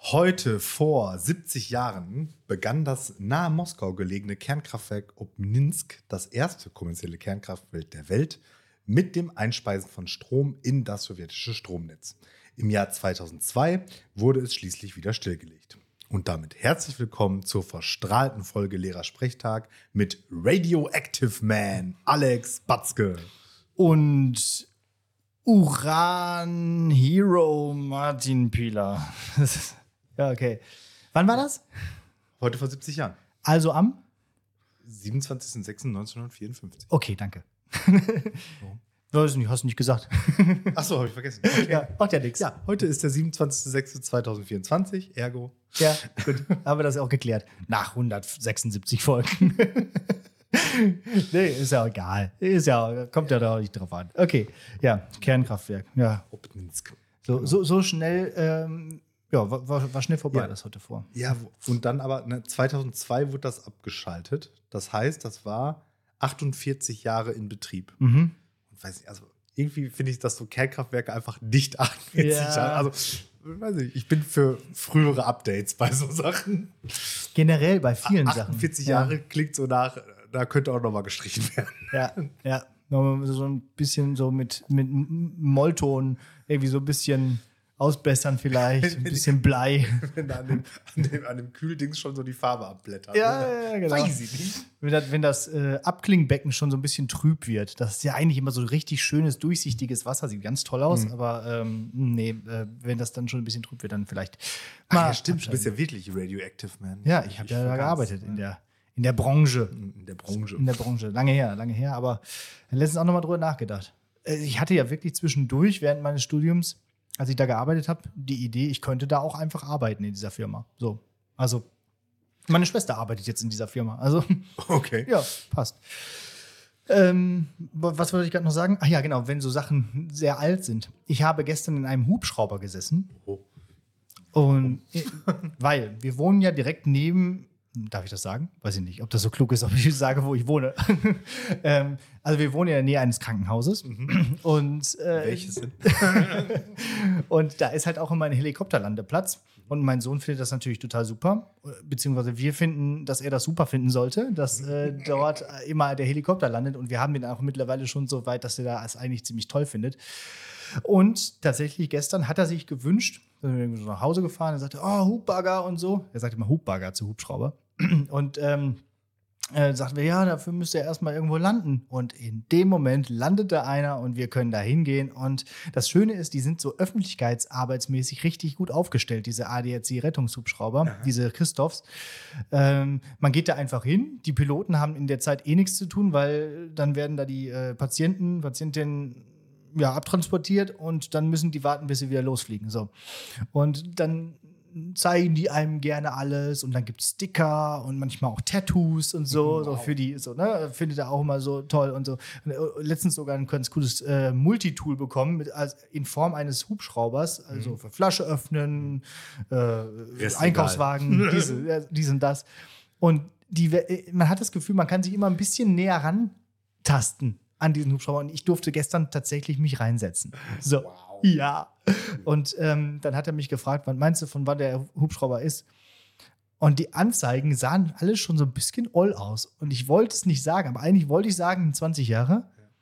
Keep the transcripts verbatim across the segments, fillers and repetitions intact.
Heute vor siebzig Jahren begann das nahe Moskau gelegene Kernkraftwerk Obninsk, das erste kommerzielle Kernkraftwerk der Welt, mit dem Einspeisen von Strom in das sowjetische Stromnetz. Im Jahr zweitausendzwei wurde es schließlich wieder stillgelegt. Und damit herzlich willkommen zur verstrahlten Folge Lehrersprechtag mit Radioactive Man Alex Batzke. Und Uran Hero Martin Pieler. Ja, okay. Wann war das? Heute vor siebzig Jahren. Also am? siebenundzwanzigster sechster neunzehnhundertvierundfünfzig. Okay, danke. Weiß nicht, hast du nicht gesagt. Ach so, habe ich vergessen. Okay. Ja, macht ja nichts. Ja, heute ist der siebenundzwanzigster sechster zweitausendvierundzwanzig, ergo. Ja, gut. Haben wir das auch geklärt. Nach hundertsechsundsiebzig Folgen. Nee, ist ja egal. Ist ja, kommt ja da nicht drauf an. Okay, ja, Kernkraftwerk. Ja. Obninsk. So, so, so schnell, ähm, ja, war, war schnell vorbei, Ja. das heute vor. Ja, und dann aber ne, zweitausendzwei wurde das abgeschaltet. Das heißt, das war achtundvierzig Jahre in Betrieb. Mhm. Und weiß nicht, also irgendwie finde ich, dass so Kernkraftwerke einfach nicht achtundvierzig Ja. Jahre. Also, weiß nicht, ich bin für frühere Updates bei so Sachen. Generell bei vielen Sachen. achtundvierzig Ja. Jahre klingt so nach, da könnte auch noch mal gestrichen werden. Ja, ja. Nochmal so ein bisschen so mit, mit Mollton irgendwie so ein bisschen ausbessern vielleicht. Ein bisschen Blei. Wenn da an dem, an dem, an dem Kühldings schon so die Farbe abblättert. Ja, ne? ja, genau. Weiß ich nicht. Wenn das, wenn das äh, Abklingbecken schon so ein bisschen trüb wird. Das ist ja eigentlich immer so richtig schönes, durchsichtiges Wasser. Sieht ganz toll aus. Mhm. Aber ähm, nee, äh, wenn das dann schon ein bisschen trüb wird, dann vielleicht Ach mal ja, stimmt. Du bist abschalten. ja wirklich Radioactive Man. Ja, ich habe ja da vergaß. gearbeitet in der, in der Branche. In der Branche. In der Branche. Lange her, lange her. Aber letztens auch nochmal drüber nachgedacht. Äh, Ich hatte ja wirklich zwischendurch während meines Studiums, als ich da gearbeitet habe, die Idee, ich könnte da auch einfach arbeiten in dieser Firma. So. Also, meine Schwester arbeitet jetzt in dieser Firma. Also, Okay. ja, passt. Ähm, was wollte ich gerade noch sagen? Ach ja, genau, wenn so Sachen sehr alt sind. Ich habe gestern in einem Hubschrauber gesessen. Oh. Und äh, weil wir wohnen ja direkt neben, darf ich das sagen? Weiß ich nicht, ob das so klug ist, ob ich sage, wo ich wohne. ähm, also wir wohnen in der Nähe eines Krankenhauses. Und, äh, Welches sind? und da ist halt auch immer ein Helikopterlandeplatz. Und mein Sohn findet das natürlich total super. Beziehungsweise wir finden, dass er das super finden sollte, dass äh, dort immer der Helikopter landet. Und wir haben den auch mittlerweile schon so weit, dass er das eigentlich ziemlich toll findet. Und tatsächlich gestern hat er sich gewünscht, sind wir irgendwie so nach Hause gefahren, er sagte, oh, Hubbagger und so. Er sagte immer Hubbagger zu Hubschrauber. Und ähm, äh, sagten wir, ja, dafür müsste er erstmal irgendwo landen. Und in dem Moment landete einer und wir können da hingehen. Und das Schöne ist, die sind so öffentlichkeitsarbeitsmäßig richtig gut aufgestellt, diese A D A C-Rettungshubschrauber, diese Christophs. Ähm, man geht da einfach hin. Die Piloten haben in der Zeit eh nichts zu tun, weil dann werden da die äh, Patienten, Patientinnen ja, abtransportiert und dann müssen die warten, bis sie wieder losfliegen. So. Und dann zeigen die einem gerne alles und dann gibt es Sticker und manchmal auch Tattoos und so, Wow. so für die, so, ne, findet er auch immer so toll und so. Und, äh, letztens sogar ein ganz cooles äh, Multitool bekommen mit, als, in Form eines Hubschraubers, also für Flasche öffnen, äh, Ist Einkaufswagen, diese, äh, dies und das. Und die, man hat das Gefühl, man kann sich immer ein bisschen näher rantasten an diesen Hubschrauber und ich durfte gestern tatsächlich mich reinsetzen. So, Wow. ja. Und ähm, dann hat er mich gefragt, wann meinst du, von wann der Hubschrauber ist? Und die Anzeigen sahen alle schon so ein bisschen oll aus. Und ich wollte es nicht sagen, aber eigentlich wollte ich sagen, zwanzig Jahre.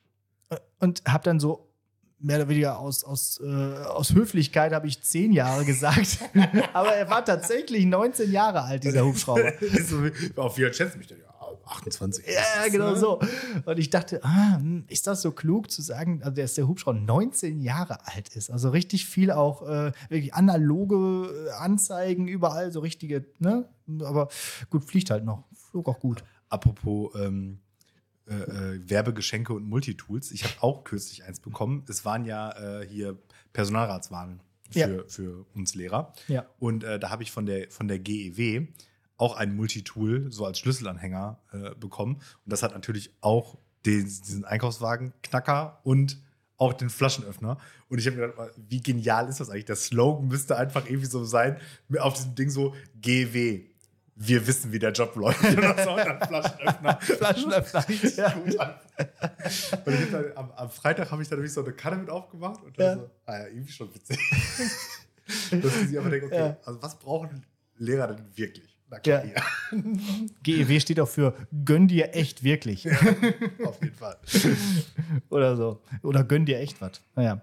Und habe dann so mehr oder weniger aus, aus, äh, aus Höflichkeit habe ich zehn Jahre gesagt. Aber er war tatsächlich neunzehn Jahre alt, dieser Hubschrauber. So wie- Auf wie schätzt mich denn? Ja, achtundzwanzig. Ja, genau so. Und ich dachte, ah, hm, ist das so klug zu sagen, also dass der Hubschrauber neunzehn Jahre alt ist? Also richtig viel auch äh, wirklich analoge äh, Anzeigen überall, so richtige, ne? Aber gut, fliegt halt noch. Flog auch gut. Apropos ähm, äh, äh, Werbegeschenke und Multitools. Ich habe auch kürzlich eins bekommen. Es waren ja äh, hier Personalratswahlen für, Ja. für uns Lehrer. Ja. Und äh, da habe ich von der, von der G E W auch ein Multitool, so als Schlüsselanhänger äh, bekommen. Und das hat natürlich auch den, diesen Einkaufswagen-Knacker und auch den Flaschenöffner. Und ich habe mir gedacht, wie genial ist das eigentlich? Der Slogan müsste einfach irgendwie so sein, auf diesem Ding so G E W. Wir wissen, wie der Job läuft. Oder so, und dann Flaschenöffner. Flaschenöffner. Ja. Gut an. Und ich hab dann, am, am Freitag habe ich dann nämlich so eine Kanne mit aufgemacht und dann Ja. so, ah ja, irgendwie schon witzig. Dass die sich aber denken, okay, Ja. also was brauchen Lehrer denn wirklich? Na klar, Ja. ja. G E W steht auch für gönn dir echt wirklich. Auf jeden Fall. Oder so. Oder gönn dir echt was. Naja.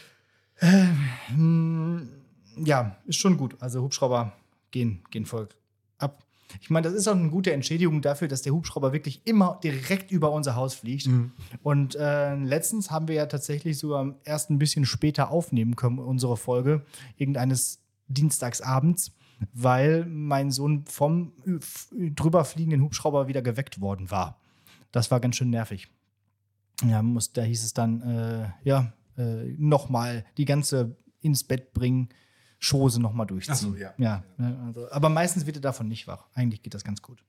Ähm, ja, ist schon gut. Also Hubschrauber gehen, gehen voll ab. Ich meine, das ist auch eine gute Entschädigung dafür, dass der Hubschrauber wirklich immer direkt über unser Haus fliegt. Mhm. Und äh, letztens haben wir ja tatsächlich sogar erst ein bisschen später aufnehmen können, unsere Folge, irgendeines Dienstagsabends, weil mein Sohn vom äh, drüber fliegenden Hubschrauber wieder geweckt worden war. Das war ganz schön nervig. Ja, muss, da hieß es dann, äh, ja, äh, nochmal die ganze ins Bett bringen, Chose nochmal durchziehen. Ach so, ja. ja ne, also, aber meistens wird er davon nicht wach. Eigentlich geht das ganz gut.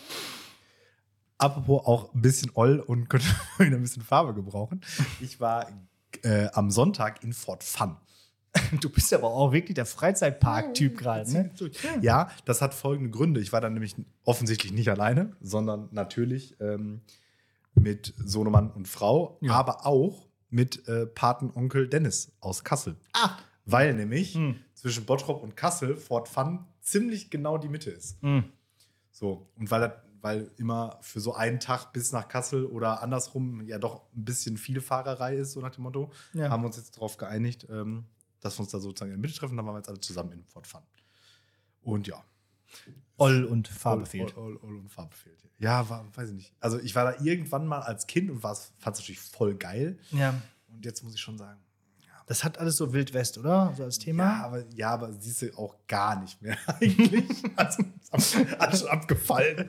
Apropos auch ein bisschen Oll und könnte wieder ein bisschen Farbe gebrauchen. Ich war äh, am Sonntag in Fort Fun. Du bist aber auch wirklich der Freizeitpark-Typ gerade, ne? Ja, das hat folgende Gründe. Ich war dann nämlich offensichtlich nicht alleine, sondern natürlich ähm, mit Sohnemann und Frau, Ja. aber auch mit äh, Patenonkel Dennis aus Kassel. Ah. Weil nämlich Hm. zwischen Bottrop und Kassel Fort Fun ziemlich genau die Mitte ist. Mhm. So, und weil, das, weil immer für so einen Tag bis nach Kassel oder andersrum ja doch ein bisschen viel Fahrerei ist, so nach dem Motto, Ja. haben wir uns jetzt darauf geeinigt, ähm, dass wir uns da sozusagen in der Mitte treffen. Dann waren wir jetzt alle zusammen in Fort Fun. Und ja. Oll und Farbe Oll, fehlt. Oll, Oll, Oll und Farbe fehlt. Ja, war, weiß ich nicht. Also ich war da irgendwann mal als Kind und fand es natürlich voll geil. Ja. Und jetzt muss ich schon sagen, Das hat alles so Wild West, oder? So als Thema. ja, aber, ja, aber siehst du auch gar nicht mehr eigentlich. Also ist alles schon abgefallen.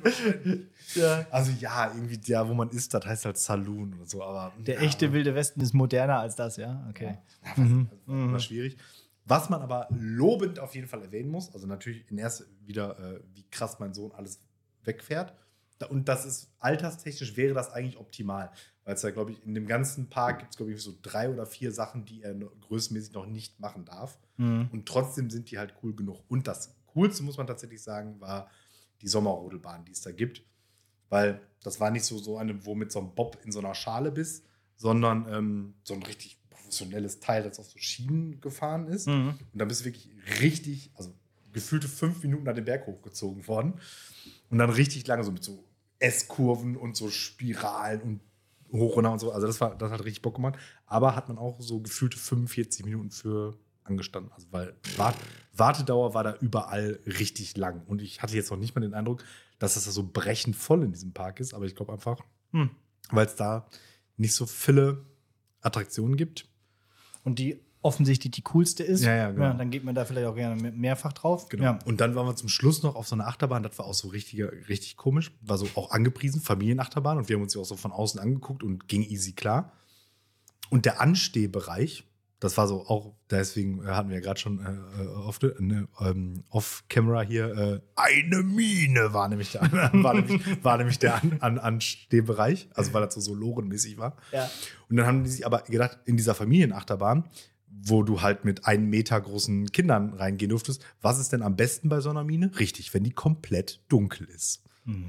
Ja. Also ja, irgendwie der, wo man ist, das heißt halt Saloon oder so. Aber Der ja, echte Wilde Westen ist moderner als das, ja? Okay. Ja, Mhm. also, war schwierig. Was man aber lobend auf jeden Fall erwähnen muss, also natürlich in erster wieder, äh, wie krass mein Sohn alles wegfährt. Da- Und das ist alterstechnisch wäre das eigentlich optimal. Weil es ja, glaube ich, in dem ganzen Park gibt es, glaube ich, so drei oder vier Sachen, die er noch- größenmäßig noch nicht machen darf. Mhm. Und trotzdem sind die halt cool genug. Und das Coolste, muss man tatsächlich sagen, war die Sommerrodelbahn, die es da gibt. Weil das war nicht so, so eine, wo mit so einem Bob in so einer Schale bist, sondern ähm, so ein richtig professionelles Teil, das auf so Schienen gefahren ist. Mhm. Und dann bist du wirklich richtig, also gefühlte fünf Minuten an den Berg hochgezogen worden. Und dann richtig lange so mit so S-Kurven und so Spiralen und hoch und runter und so. Also das, war, das hat richtig Bock gemacht. Aber hat man auch so gefühlte fünfundvierzig Minuten für angestanden. Also weil Wart Wartedauer war da überall richtig lang. Und ich hatte jetzt noch nicht mal den Eindruck, dass das da so brechend voll in diesem Park ist. Aber ich glaube einfach, Hm. weil es da nicht so viele Attraktionen gibt. Und die offensichtlich die coolste ist. Ja, ja, genau. Dann geht man da vielleicht auch gerne mehr- mehrfach drauf. Genau. Ja. Und dann waren wir zum Schluss noch auf so einer Achterbahn. Das war auch so richtig, richtig komisch. War so auch angepriesen, Familienachterbahn. Und wir haben uns die auch so von außen angeguckt und ging easy klar. Und der Anstehbereich, das war so auch, deswegen hatten wir ja gerade schon äh, off, ne, ähm, off-camera hier, äh, eine Mine war nämlich der, war nämlich, war nämlich der An An Anstehbereich. Also weil das so, so lorenmäßig war. Ja. Und dann haben die sich aber gedacht, in dieser Familienachterbahn, wo du halt mit einen Meter großen Kindern reingehen durftest, was ist denn am besten bei so einer Mine? Richtig, wenn die komplett dunkel ist.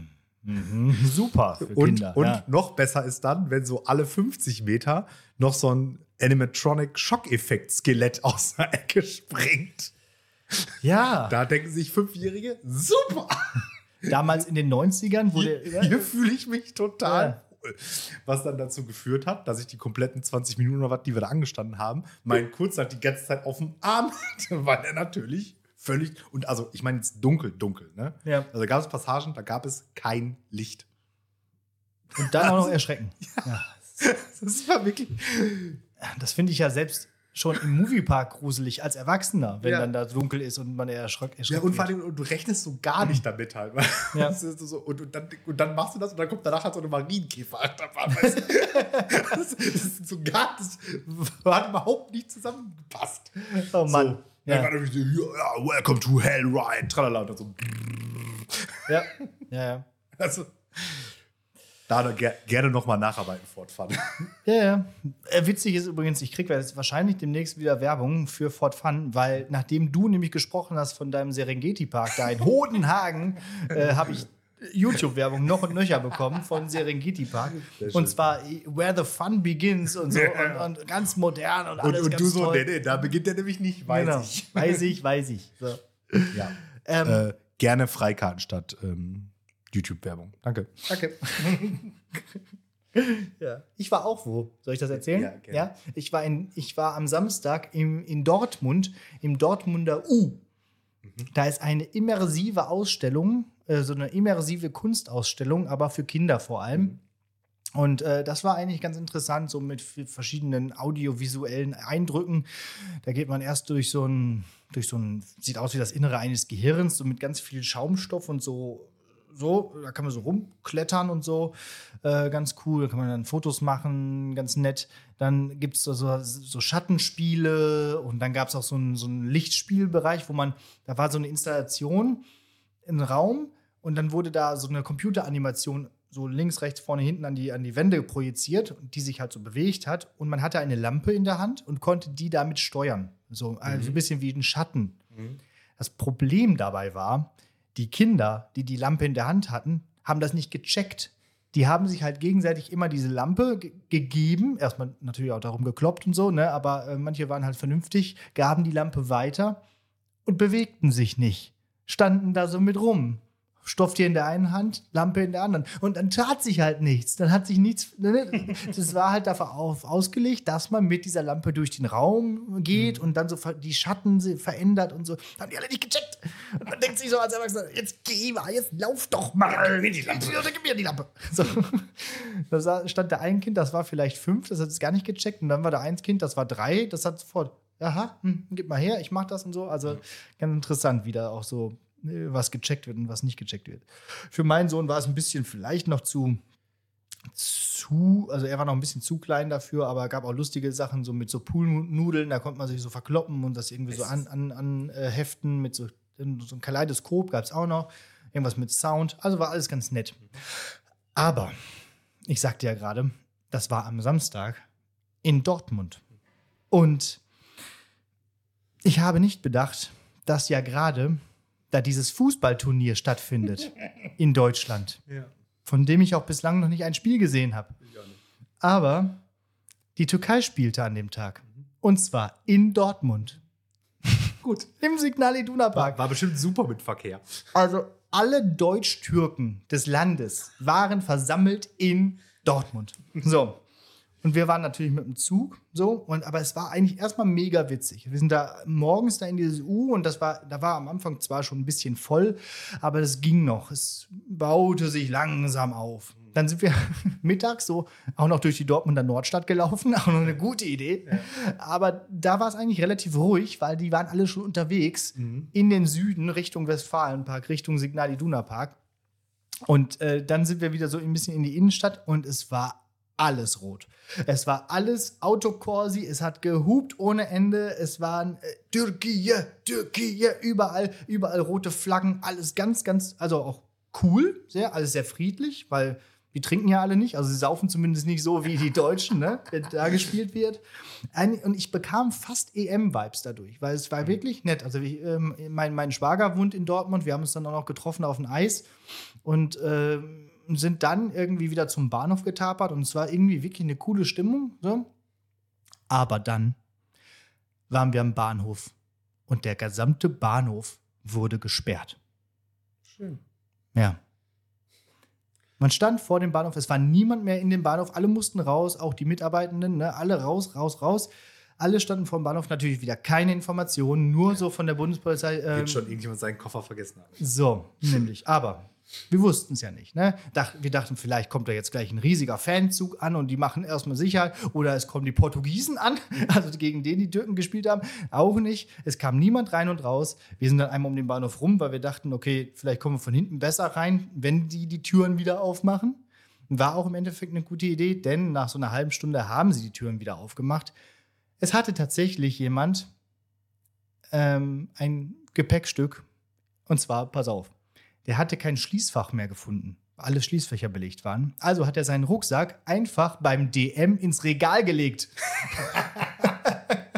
Mhm. Super für Und, Kinder. und ja. noch besser ist dann, wenn so alle fünfzig Meter noch so ein Animatronic-Schockeffekt-Skelett aus der Ecke springt. ja. Da denken sich Fünfjährige, super, Damals in den neunzigern wurde. hier, hier fühle ich mich total Ja. wohl. Was dann dazu geführt hat, dass ich die kompletten zwanzig Minuten oder was, die wir da angestanden haben, meinen Kurzart die ganze Zeit auf dem Arm hatte, weil er natürlich völlig, und also ich meine jetzt dunkel, dunkel, ne? Ja. Also gab es Passagen, da gab es kein Licht. Und dann auch noch erschrecken. Ja. Das war wirklich, Das finde ich ja selbst schon im Moviepark gruselig als Erwachsener, wenn Ja. dann da dunkel ist und man erschreckt. ja, und vor allem, und du rechnest so gar nicht damit halt. Weil Ja. das ist so, und, und, dann, und dann machst du das und dann kommt danach halt so eine Marienkäfer-Achterbahn. Weißt du? das, das ist so gar, das hat überhaupt nicht zusammengepasst. Oh Mann. So. Dann Ja. war natürlich so, ja, welcome to Hell Ride, tralala, und dann so. Ja. Ja, ja. Also, da ger gerne nochmal nacharbeiten fortfahren. Ja, ja. Äh, witzig ist übrigens, ich kriege jetzt wahrscheinlich demnächst wieder Werbung für Fort Fun, weil nachdem du nämlich gesprochen hast von deinem Serengeti-Park da in Hodenhagen, äh, habe ich YouTube-Werbung noch und nöcher bekommen von Serengeti Park. Und zwar Where the Fun Begins und so und, und ganz modern und alles und, und ganz du so, toll. nee, nee, da beginnt er nämlich nicht, weiß Genau. ich. Weiß ich, weiß ich. So. Ja. Ähm, äh, gerne Freikarten statt ähm, YouTube-Werbung. Danke. Danke. Ja. Ich war auch wo? Soll ich das erzählen? Ja, gerne. Ja? Ich, war in, ich war am Samstag im, in Dortmund, im Dortmunder U. Mhm. Da ist eine immersive Ausstellung, äh, so eine immersive Kunstausstellung, aber für Kinder vor allem. Mhm. Und äh, das war eigentlich ganz interessant, so mit verschiedenen audiovisuellen Eindrücken. Da geht man erst durch so ein, durch so ein, sieht aus wie das Innere eines Gehirns, so mit ganz viel Schaumstoff und so. So, da kann man so rumklettern und so. Äh, ganz cool. Da kann man dann Fotos machen, ganz nett. Dann gibt es so, so Schattenspiele und dann gab es auch so einen, so einen Lichtspielbereich, wo man, da war so eine Installation im Raum und dann wurde da so eine Computeranimation so links, rechts, vorne, hinten an die, an die Wände projiziert, die sich halt so bewegt hat. Und man hatte eine Lampe in der Hand und konnte die damit steuern. So also mhm. ein bisschen wie ein Schatten. Mhm. Das Problem dabei war, die Kinder, die die Lampe in der Hand hatten, haben das nicht gecheckt. Die haben sich halt gegenseitig immer diese Lampe ge- gegeben. Erstmal natürlich auch darum gekloppt und so, ne? Aber äh, manche waren halt vernünftig, gaben die Lampe weiter und bewegten sich nicht. Standen da so mit rum. Stofftier in der einen Hand, Lampe in der anderen. Und dann tat sich halt nichts. Dann hat sich nichts. Das war halt darauf ausgelegt, dass man mit dieser Lampe durch den Raum geht mhm. und dann so die Schatten verändert und so. Haben die alle nicht gecheckt. Und man denkt sich so als Erwachsener, jetzt geh mal, jetzt lauf doch mal. Ja, gib mir die Lampe. Ja, gib mir die Lampe. So. Da stand da ein Kind, das war vielleicht fünf, das hat es gar nicht gecheckt. Und dann war da eins Kind, das war drei, das hat sofort, aha, hm, gib mal her, ich mach das und so. Also ganz interessant, wie da auch so was gecheckt wird und was nicht gecheckt wird. Für meinen Sohn war es ein bisschen vielleicht noch zu, zu, also er war noch ein bisschen zu klein dafür, aber gab auch lustige Sachen, so mit so Poolnudeln, da konnte man sich so verkloppen und das irgendwie so an, an, an äh, heften, mit so, so ein Kaleidoskop gab es auch noch, irgendwas mit Sound, also war alles ganz nett. Aber, ich sagte ja gerade, das war am Samstag in Dortmund. Und ich habe nicht bedacht, dass ja gerade da dieses Fußballturnier stattfindet in Deutschland, ja. von dem ich auch bislang noch nicht ein Spiel gesehen habe. Aber die Türkei spielte an dem Tag. Mhm. Und zwar in Dortmund. Gut. Im Signal Iduna Park. War, war bestimmt super mit Verkehr. Also alle Deutsch-Türken des Landes waren versammelt in Dortmund. So. Und wir waren natürlich mit dem Zug, so, und, aber es war eigentlich erstmal mega witzig. Wir sind da morgens da in dieses U und das war, da war am Anfang zwar schon ein bisschen voll, aber es ging noch. Es baute sich langsam auf. Dann sind wir mittags so auch noch durch die Dortmunder Nordstadt gelaufen, auch noch eine gute Idee. Ja. Aber da war es eigentlich relativ ruhig, weil die waren alle schon unterwegs mhm. in den Süden, Richtung Westfalenpark, Richtung Signal Iduna Park. Und äh, dann sind wir wieder so ein bisschen in die Innenstadt und es war alles rot. Es war alles Autokorsi, es hat gehupt ohne Ende, es waren äh, Türkei, Türkei, überall, überall rote Flaggen, alles ganz, ganz, also auch cool, sehr, alles sehr friedlich, weil die trinken ja alle nicht, also sie saufen zumindest nicht so wie die Deutschen, ne, wenn da gespielt wird. Und ich bekam fast E M-Vibes dadurch, weil es war wirklich nett. Also ich, ähm, mein, mein Schwager wohnt in Dortmund, wir haben uns dann auch noch getroffen auf dem Eis und ähm, sind dann irgendwie wieder zum Bahnhof getapert und es war irgendwie wirklich eine coole Stimmung. So. Aber dann waren wir am Bahnhof und der gesamte Bahnhof wurde gesperrt. Schön. Ja. Man stand vor dem Bahnhof, es war niemand mehr in dem Bahnhof, alle mussten raus, auch die Mitarbeitenden, ne, alle raus, raus, raus. Alle standen vor dem Bahnhof, natürlich wieder keine Informationen, nur so von der Bundespolizei. Ähm, Wird schon irgendjemand seinen Koffer vergessen haben. So, nämlich. Aber wir wussten es ja nicht. Ne? Dach, wir dachten, vielleicht kommt da jetzt gleich ein riesiger Fanzug an und die machen erstmal Sicherheit. Oder es kommen die Portugiesen an, also gegen den die Türken gespielt haben. Auch nicht. Es kam niemand rein und raus. Wir sind dann einmal um den Bahnhof rum, weil wir dachten, okay, vielleicht kommen wir von hinten besser rein, wenn die die Türen wieder aufmachen. War auch im Endeffekt eine gute Idee, denn nach so einer halben Stunde haben sie die Türen wieder aufgemacht. Es hatte tatsächlich jemand ähm, ein Gepäckstück. Und zwar, pass auf, der hatte kein Schließfach mehr gefunden, weil alle Schließfächer belegt waren. Also hat er seinen Rucksack einfach beim D M ins Regal gelegt.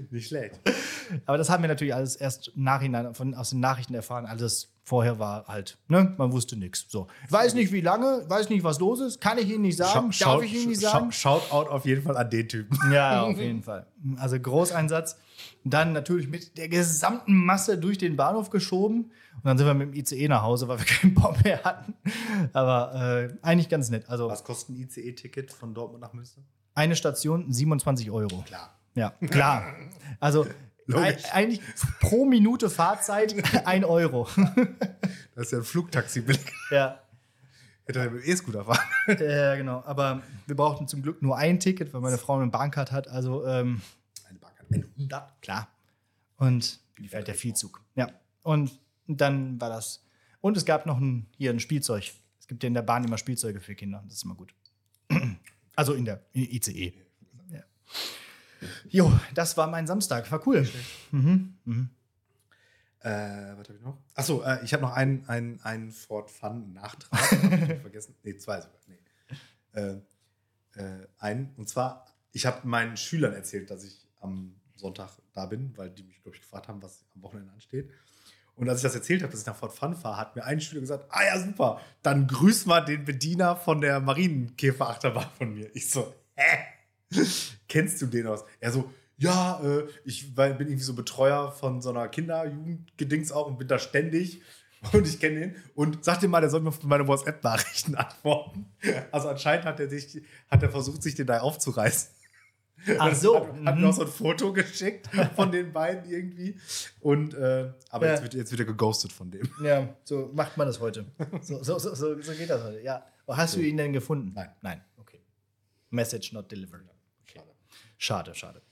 Nicht schlecht. Aber das haben wir natürlich alles erst im Nachhinein von, aus den Nachrichten erfahren. Alles vorher war halt, ne, man wusste nichts. So. Ich weiß nicht, wie lange, weiß nicht, was los ist, kann ich Ihnen nicht sagen, Schau, darf ich Ihnen nicht sagen. Shoutout auf jeden Fall an den Typen. Ja, auf jeden Fall. Also Großeinsatz. Dann natürlich mit der gesamten Masse durch den Bahnhof geschoben. Und dann sind wir mit dem I C E nach Hause, weil wir keinen Bock mehr hatten. Aber äh, eigentlich ganz nett. Also Was kostet ein I C E-Ticket von Dortmund nach Münster? eine Station siebenundzwanzig Euro. Klar. Ja, klar. Also ei- eigentlich pro Minute Fahrzeit ein Euro. Das ist ja ein Flugtaxi billig. Ja. Hätte er mit dem E-Scooter fahren. Ja, genau. Aber wir brauchten zum Glück nur ein Ticket, weil meine Frau eine Bahncard hat. Also, ähm, Eine Bahncard. hundert? klar. Und die fährt der Vielzug. Ja. Und dann war das. Und es gab noch ein, hier ein Spielzeug. Es gibt ja in der Bahn immer Spielzeuge für Kinder. Das ist immer gut. Also in der I C E. Ja. Jo, das war mein Samstag. War cool. Mhm. Mhm. Äh, was habe ich noch? Achso, äh, ich habe noch einen, einen, einen Ford Fun-Nachtrag. Hab ich vergessen. Nee, zwei sogar. Nee. Äh, äh, einen. Und zwar, ich habe meinen Schülern erzählt, dass ich am Sonntag da bin, weil die mich, glaube ich, gefragt haben, was am Wochenende ansteht. Und als ich das erzählt habe, dass ich nach Fort Fun fahre, hat mir ein Schüler gesagt, ah ja, super, dann grüß mal den Bediener von der Marienkäferachterbahn von mir. Ich so, hä? Kennst du den aus? Er so, ja, äh, ich bin irgendwie so Betreuer von so einer Kinder-Jugendgedings auch und bin da ständig. Und ich kenne den. Und sag dir mal, der soll mir auf meine WhatsApp-Nachrichten antworten. Also anscheinend hat er, sich, hat er versucht, sich den da aufzureißen. Ach so. Hat, hat mir auch so ein Foto geschickt von den beiden irgendwie. Und, äh, aber Ja. jetzt, wird, jetzt wird er geghostet von dem. Ja, so macht man das heute. So, so, so, so, so geht das heute. Ja. Hast du ihn denn gefunden? Nein. Nein, okay. Message not delivered. Schade. Schade, schade.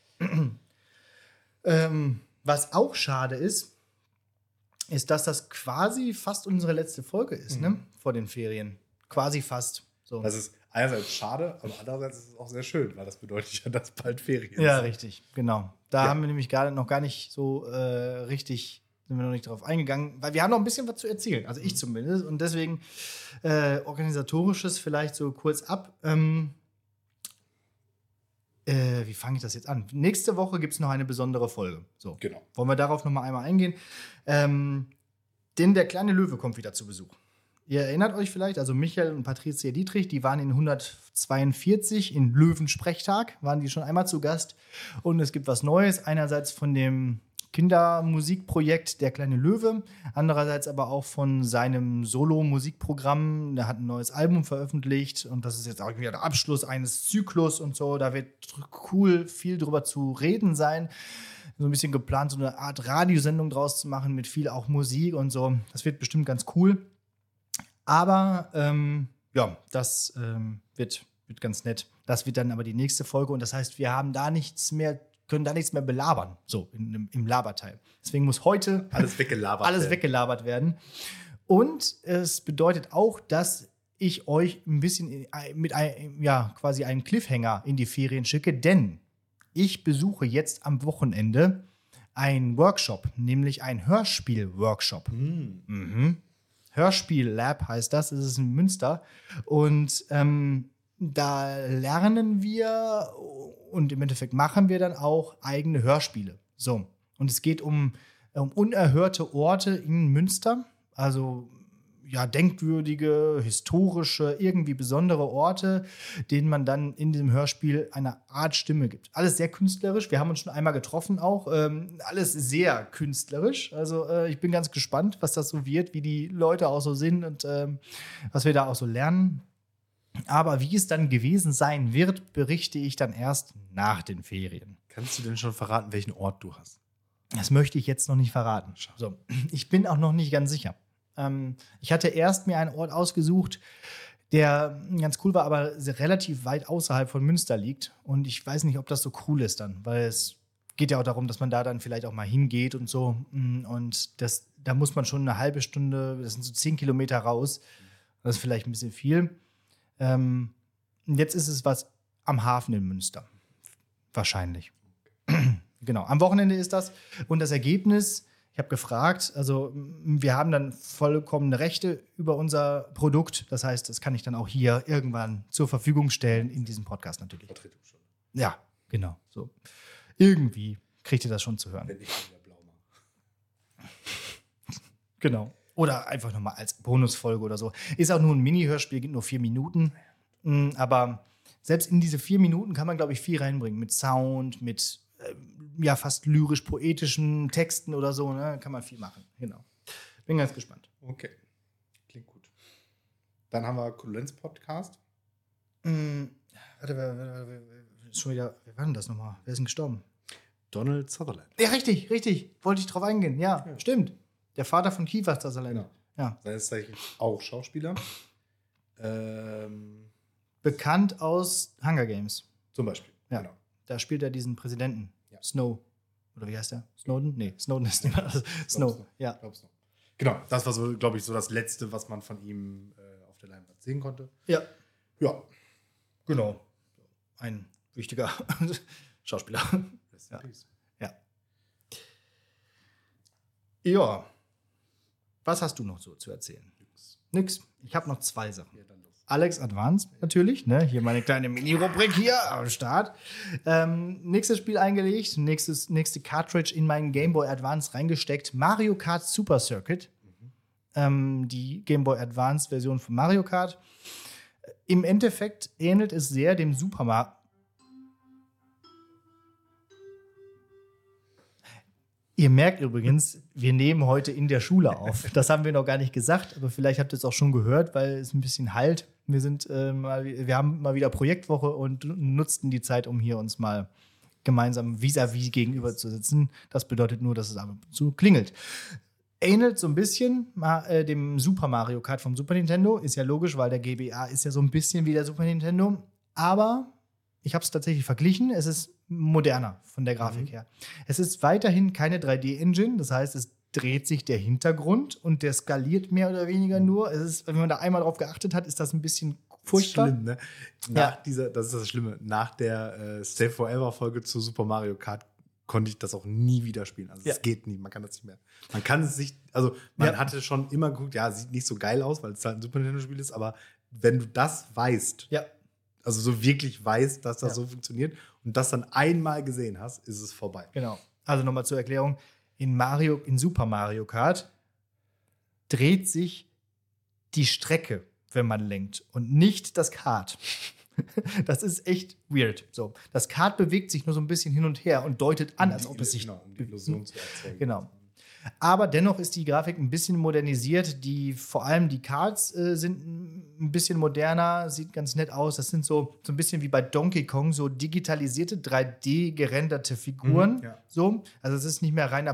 ähm, was auch schade ist, ist, dass das quasi fast unsere letzte Folge ist, ne? Vor den Ferien. Quasi fast. So. Das ist einerseits schade, aber andererseits ist es auch sehr schön, weil das bedeutet ja, dass bald Ferien Ja, sind. richtig, genau. Da Ja. haben wir nämlich gerade noch gar nicht so äh, richtig, sind wir noch nicht drauf eingegangen, weil wir haben noch ein bisschen was zu erzählen, also ich zumindest. Und deswegen äh, organisatorisches vielleicht so kurz ab. Ähm, äh, wie fange ich das jetzt an? Nächste Woche gibt es noch eine besondere Folge. So. Genau. Wollen wir darauf noch mal einmal eingehen? Ähm, denn der kleine Löwe kommt wieder zu Besuch. Ihr erinnert euch vielleicht, also Michael und Patricia Dietrich, die waren in hundertzweiundvierzig in Löwensprechtag, waren die schon einmal zu Gast. Und es gibt was Neues, einerseits von dem Kindermusikprojekt Der kleine Löwe, andererseits aber auch von seinem Solo-Musikprogramm. Der hat ein neues Album veröffentlicht und das ist jetzt auch wieder der Abschluss eines Zyklus und so. Da wird cool viel drüber zu reden sein. So ein bisschen geplant, so eine Art Radiosendung draus zu machen mit viel auch Musik und so. Das wird bestimmt ganz cool. Aber ähm, ja, das ähm, wird, wird ganz nett. Das wird dann aber die nächste Folge und das heißt, wir haben da nichts mehr, können da nichts mehr belabern, so in, im, im Laberteil. Deswegen muss heute Alles weggelabert. alles werden. weggelabert werden. Und es bedeutet auch, dass ich euch ein bisschen in- mit ein, ja, quasi einem Cliffhanger in die Ferien schicke, denn ich besuche jetzt am Wochenende einen Workshop, nämlich einen Hörspiel-Workshop. Hm. Mhm. Hörspiel-Lab heißt das, es ist in Münster. Und ähm, da lernen wir und im Endeffekt machen wir dann auch eigene Hörspiele. So. Und es geht um, um unerhörte Orte in Münster. Also ja, denkwürdige, historische, irgendwie besondere Orte, denen man dann in diesem Hörspiel eine Art Stimme gibt. Alles sehr künstlerisch. Wir haben uns schon einmal getroffen auch. Ähm, alles sehr künstlerisch. Also äh, ich bin ganz gespannt, was das so wird, wie die Leute auch so sind und ähm, was wir da auch so lernen. Aber wie es dann gewesen sein wird, berichte ich dann erst nach den Ferien. Kannst du denn schon verraten, welchen Ort du hast? Das möchte ich jetzt noch nicht verraten. So, ich bin auch noch nicht ganz sicher. Ähm, ich hatte erst mir einen Ort ausgesucht, der ganz cool war, aber sehr relativ weit außerhalb von Münster liegt. Und ich weiß nicht, ob das so cool ist dann, weil es geht ja auch darum, dass man da dann vielleicht auch mal hingeht und so. Und das, da muss man schon eine halbe Stunde, das sind so zehn Kilometer raus. Das ist vielleicht ein bisschen viel. Ähm, jetzt ist es was am Hafen in Münster. Wahrscheinlich. Genau, am Wochenende ist das. Und das Ergebnis, ich habe gefragt, also wir haben dann vollkommene Rechte über unser Produkt. Das heißt, das kann ich dann auch hier irgendwann zur Verfügung stellen, in diesem Podcast natürlich. Vertretung schon. Ja, genau. So. Irgendwie kriegt ihr das schon zu hören. Wenn ich wieder blau mache. Genau. Oder einfach nochmal als Bonusfolge oder so. Ist auch nur ein Mini-Hörspiel, geht nur vier Minuten. Mm, Aber selbst in diese vier Minuten kann man, glaube ich, viel reinbringen. Mit Sound, mit äh, ja fast lyrisch-poetischen Texten oder so. Ne? Kann man viel machen. Genau. Bin ganz gespannt. Okay. Klingt gut. Dann haben wir Kululenz-Podcast. Mm, warte, warte, warte, warte, schon wieder, wer war denn das nochmal? Wer ist denn gestorben? Donald Sutherland. Ja, richtig, richtig. Wollte ich drauf eingehen. Ja, Ja. stimmt. Der Vater von Kiefer Sutherland. Genau. Ja. Seines Zeichens auch Schauspieler. Ähm, Bekannt aus Hunger Games. zum Beispiel. Ja. Genau. Da spielt er diesen Präsidenten. Ja. Snow. Oder wie heißt der? Snowden? Nee, Snowden ist nicht mehr. Also, Snow. Snow. Ja. Glaub's noch. Genau, das war so, glaube ich, so das Letzte, was man von ihm äh, auf der Leinwand sehen konnte. Ja. Ja. Genau. Ein wichtiger Schauspieler. Rest in Ja. peace. Ja. Ja. Was hast du noch so zu erzählen? Nix. Nix. Ich habe noch zwei Sachen. Ja, dann los. Alex Advance natürlich, ne? Hier meine kleine Mini-Rubrik hier am Start. Ähm, nächstes Spiel eingelegt, nächstes, nächste Cartridge in meinen Game Boy Advance reingesteckt. Mario Kart Super Circuit. Mhm. Ähm, die Game Boy Advance Version von Mario Kart. Im Endeffekt ähnelt es sehr dem Super Mario. Ihr merkt übrigens, wir nehmen heute in der Schule auf. Das haben wir noch gar nicht gesagt, aber vielleicht habt ihr es auch schon gehört, weil es ein bisschen halt. Wir sind äh, mal, wir haben mal wieder Projektwoche und nutzten die Zeit, um hier uns mal gemeinsam vis-à-vis gegenüber zu sitzen. Das bedeutet nur, dass es ab und zu klingelt. Ähnelt so ein bisschen ma, äh, dem Super Mario Kart vom Super Nintendo. Ist ja logisch, weil der G B A ist ja so ein bisschen wie der Super Nintendo. Aber ich habe es tatsächlich verglichen. Es ist moderner von der Grafik Mhm. her. Es ist weiterhin keine drei D-Engine. Das heißt, es dreht sich der Hintergrund und der skaliert mehr oder weniger nur. Es ist, wenn man da einmal drauf geachtet hat, ist das ein bisschen furchtbar. Schlimm, ne? Nach dieser, das ist das Schlimme. Nach der äh, Stay Forever Folge zu Super Mario Kart konnte ich das auch nie wieder spielen. Also es Ja. geht nie, man kann das nicht mehr. Man kann es sich, also man Ja. hatte schon immer geguckt, ja, sieht nicht so geil aus, weil es halt ein Super Nintendo-Spiel ist, aber wenn du das weißt, Ja, also so wirklich weißt, dass das Ja. so funktioniert und das dann einmal gesehen hast, ist es vorbei. genau. Also nochmal zur Erklärung. In Mario, in Super Mario Kart dreht sich die Strecke, wenn man lenkt und nicht das Kart. Das ist echt weird. So, das Kart bewegt sich nur so ein bisschen hin und her und deutet an, als ob es sich Genau, um die Illusion zu erzeugen. Genau. Aber dennoch ist die Grafik ein bisschen modernisiert. Die, vor allem die Karts äh, sind ein bisschen moderner, sieht ganz nett aus. Das sind so, so ein bisschen wie bei Donkey Kong, so digitalisierte, drei D gerenderte Figuren. Mhm, ja. So. Also es ist nicht mehr reiner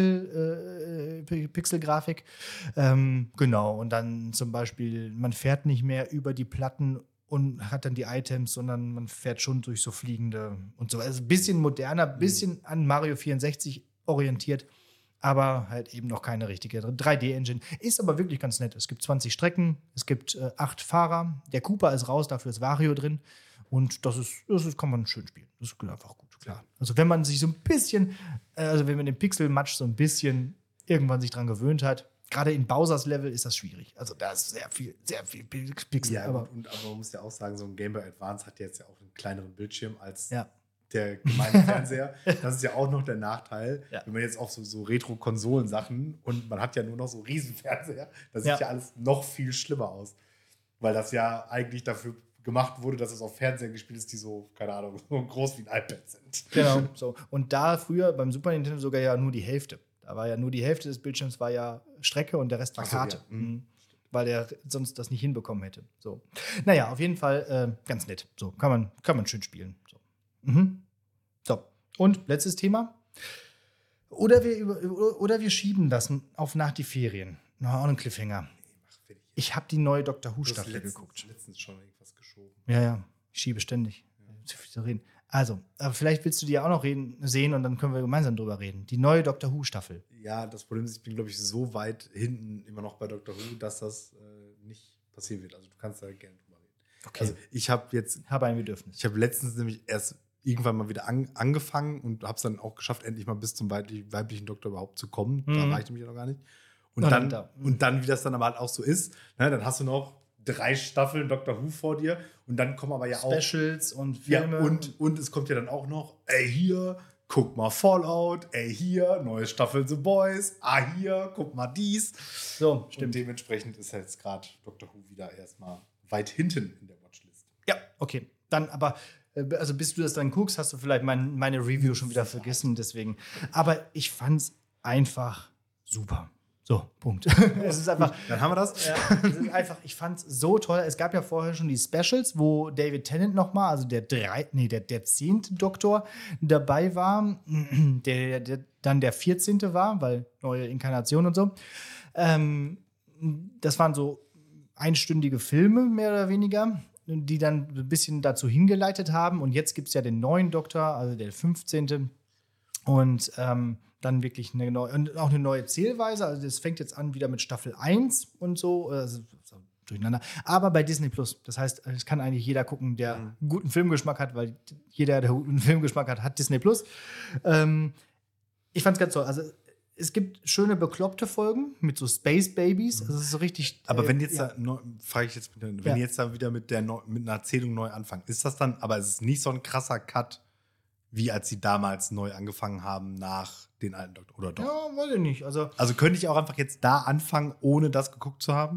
Pixel, äh, Pixel-Grafik. Ähm, genau. Und dann zum Beispiel, man fährt nicht mehr über die Platten und hat dann die Items, sondern man fährt schon durch so fliegende und so. Also ein bisschen moderner, ein bisschen an Mario vierundsechzig orientiert. Aber halt eben noch keine richtige drei D-Engine. Ist aber wirklich ganz nett. Es gibt zwanzig Strecken, es gibt äh, acht Fahrer. Der Cooper ist raus, dafür ist Wario drin. Und das ist, das ist, kann man schön spielen. Das ist einfach gut, klar. Also wenn man sich so ein bisschen, äh, also wenn man den Pixel-Match so ein bisschen irgendwann sich dran gewöhnt hat, gerade in Bowsers Level ist das schwierig. Also da ist sehr viel, sehr viel Pixel. Ja, aber aber, und, aber man muss ja auch sagen, so ein Game Boy Advance hat jetzt ja auch einen kleineren Bildschirm als ja. der gemeine Fernseher. Das ist ja auch noch der Nachteil, Ja. wenn man jetzt auf so, so Retro-Konsolen-Sachen und man hat ja nur noch so Riesenfernseher, das sieht Ja. ja alles noch viel schlimmer aus. Weil das ja eigentlich dafür gemacht wurde, dass es auf Fernsehern gespielt ist, die so, keine Ahnung, so groß wie ein iPad sind. Genau, so. Und da früher beim Super Nintendo sogar ja nur die Hälfte. Da war ja nur die Hälfte des Bildschirms war ja Strecke und der Rest war Ach so, Karte. ja. Mhm. Mhm. Weil der sonst das nicht hinbekommen hätte. So. Naja, auf jeden Fall äh, ganz nett. So, kann man, kann man schön spielen. So. Mhm. So. Und letztes Thema. Oder wir, über, oder wir schieben das auf nach die Ferien. Na, auch ein Cliffhanger. Ich habe die neue Doctor Du hast Who-Staffel letztens, geguckt. letztens schon irgendwas geschoben. Ja, ja. Ich schiebe ständig. Zu viel zu reden. Also, aber vielleicht willst du die ja auch noch reden, sehen und dann können wir gemeinsam drüber reden. Die neue Doctor Who-Staffel. Ja, das Problem ist, ich bin, glaube ich, so weit hinten immer noch bei Doctor Who, dass das äh, nicht passieren wird. Also du kannst da gerne drüber reden. Okay. Also ich habe jetzt, Habe ein Bedürfnis. ich habe letztens nämlich erst irgendwann mal wieder an, angefangen und habe es dann auch geschafft, endlich mal bis zum weiblichen, weiblichen Doktor überhaupt zu kommen. Da Mhm. war ich nämlich noch gar nicht. Und Und dann, dann da. und dann, wie das dann aber halt auch so ist, ne, dann hast du noch drei Staffeln Doctor Who vor dir und dann kommen aber ja auch Specials und ja, Filme. und, und es kommt ja dann auch noch, ey, hier, guck mal Fallout, ey, hier, neue Staffel The Boys, ah, hier, guck mal dies. So, stimmt. Und dementsprechend ist jetzt gerade Doctor Who wieder erstmal weit hinten in der Watchlist. Ja, okay. Dann aber, also bis du das dann guckst, hast du vielleicht mein, meine Review schon wieder vergessen, deswegen. Aber ich fand's einfach super. So, Punkt. Es ist einfach. Dann haben wir das. Ja, es ist einfach, ich fand's so toll. Es gab ja vorher schon die Specials, wo David Tennant nochmal, also der drei, nee, der, der zehnte Doktor dabei war, der, der dann der vierzehnte war, weil neue Inkarnation und so. Ähm, das waren so einstündige Filme, mehr oder weniger, die dann ein bisschen dazu hingeleitet haben. Und jetzt gibt es ja den neuen Doktor, also der fünfzehnte. Und ähm, dann wirklich eine neue, und auch eine neue Zählweise. Also das fängt jetzt an wieder mit Staffel eins und so, also, so durcheinander. Aber bei Disney Plus. Das heißt, es kann eigentlich jeder gucken, der mhm. einen guten Filmgeschmack hat, weil jeder, der einen Filmgeschmack hat, hat Disney Plus. Ähm, ich fand's ganz toll. Also es gibt schöne bekloppte Folgen mit so Space Babies. Mhm. Das ist so richtig. Aber äh, wenn jetzt ja. da, neu, frage ich jetzt, wenn ja. die jetzt da wieder mit der neu, mit einer Erzählung neu anfangen, ist das dann, aber es ist nicht so ein krasser Cut, wie als sie damals neu angefangen haben nach den alten Doktor, oder doch? Ja, weiß ich nicht. Also, also könnte ich auch einfach jetzt da anfangen, ohne das geguckt zu haben?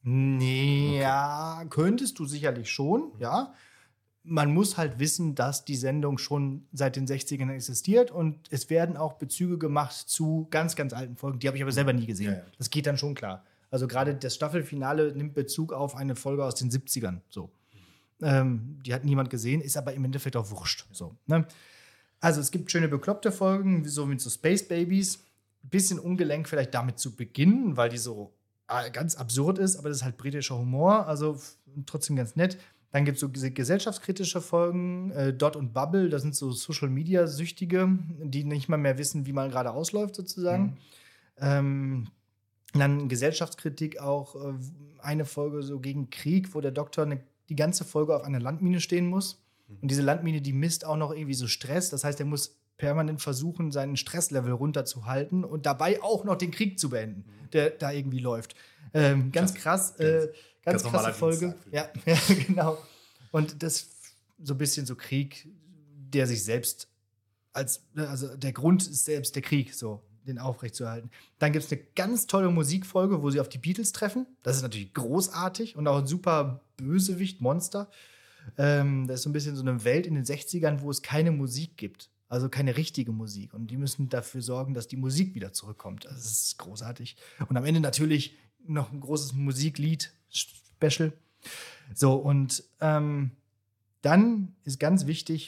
Nee, okay. Ja, könntest du sicherlich schon, ja. Man muss halt wissen, dass die Sendung schon seit den sechzigern existiert und es werden auch Bezüge gemacht zu ganz, ganz alten Folgen. Die habe ich aber selber nie gesehen. Ja, ja. Das geht dann schon klar. Also gerade das Staffelfinale nimmt Bezug auf eine Folge aus den siebzigern. So. Ähm, die hat niemand gesehen, ist aber im Endeffekt auch wurscht. So, ne? Also es gibt schöne bekloppte Folgen, so mit so Space Babies. Bisschen ungelenkt vielleicht damit zu beginnen, weil die so ganz absurd ist, aber das ist halt britischer Humor, also trotzdem ganz nett. Dann gibt es so gesellschaftskritische Folgen, äh, Dot und Bubble, das sind so Social-Media-Süchtige, die nicht mal mehr wissen, wie man gerade ausläuft sozusagen. Mhm. Ähm, dann Gesellschaftskritik auch, äh, eine Folge so gegen Krieg, wo der Doktor eine, die ganze Folge auf einer Landmine stehen muss. Und diese Landmine, die misst auch noch irgendwie so Stress. Das heißt, er muss permanent versuchen, seinen Stresslevel runterzuhalten und dabei auch noch den Krieg zu beenden, mhm. der da irgendwie läuft. Ähm, ganz krass, äh, ganz, ganz krasse Folge. Ja, ja, genau. Und das so ein bisschen so Krieg, der sich selbst als, also der Grund ist selbst der Krieg, so den aufrechtzuerhalten. Dann gibt es eine ganz tolle Musikfolge, wo sie auf die Beatles treffen. Das ist natürlich großartig und auch ein super Bösewicht, Monster. Ähm, das ist so ein bisschen so eine Welt in den sechzigern, wo es keine Musik gibt. Also keine richtige Musik. Und die müssen dafür sorgen, dass die Musik wieder zurückkommt. Das ist großartig. Und am Ende natürlich noch ein großes Musiklied-Special. So, und ähm, dann ist ganz wichtig,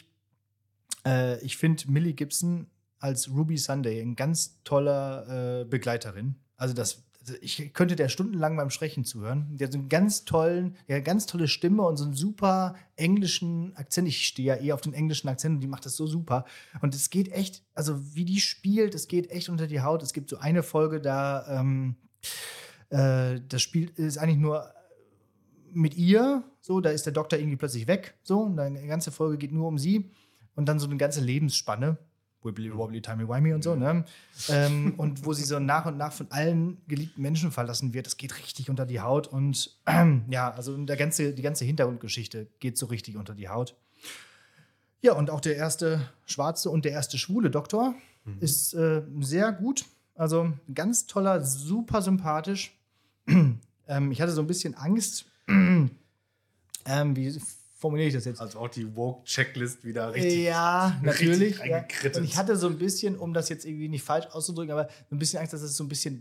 äh, ich finde Millie Gibson als Ruby Sunday ein ganz toller äh, Begleiterin. Also das Ich könnte der stundenlang beim Sprechen zuhören. Der hat so einen ganz tollen, ja, ganz tolle Stimme und so einen super englischen Akzent. Ich stehe ja eher auf den englischen Akzent und die macht das so super. Und es geht echt, also wie die spielt, es geht echt unter die Haut. Es gibt so eine Folge, da ähm, äh, das Spiel ist eigentlich nur mit ihr, so, da ist der Doktor irgendwie plötzlich weg, so, und dann die ganze Folge geht nur um sie und dann so eine ganze Lebensspanne. Wibbly wobbly timey wimey und so, ne? ähm, und wo sie so nach und nach von allen geliebten Menschen verlassen wird, das geht richtig unter die Haut und ähm, ja, also der ganze, die ganze Hintergrundgeschichte geht so richtig unter die Haut. Ja, und auch der erste schwarze und der erste schwule Doktor mhm. ist äh, sehr gut, also ganz toller, super sympathisch. ähm, ich hatte so ein bisschen Angst, ähm, wie formuliere ich das jetzt? Also auch die Woke-Checklist wieder richtig. Ja, natürlich. Richtig ja. Und ich hatte so ein bisschen, um das jetzt irgendwie nicht falsch auszudrücken, aber so ein bisschen Angst, dass es so ein bisschen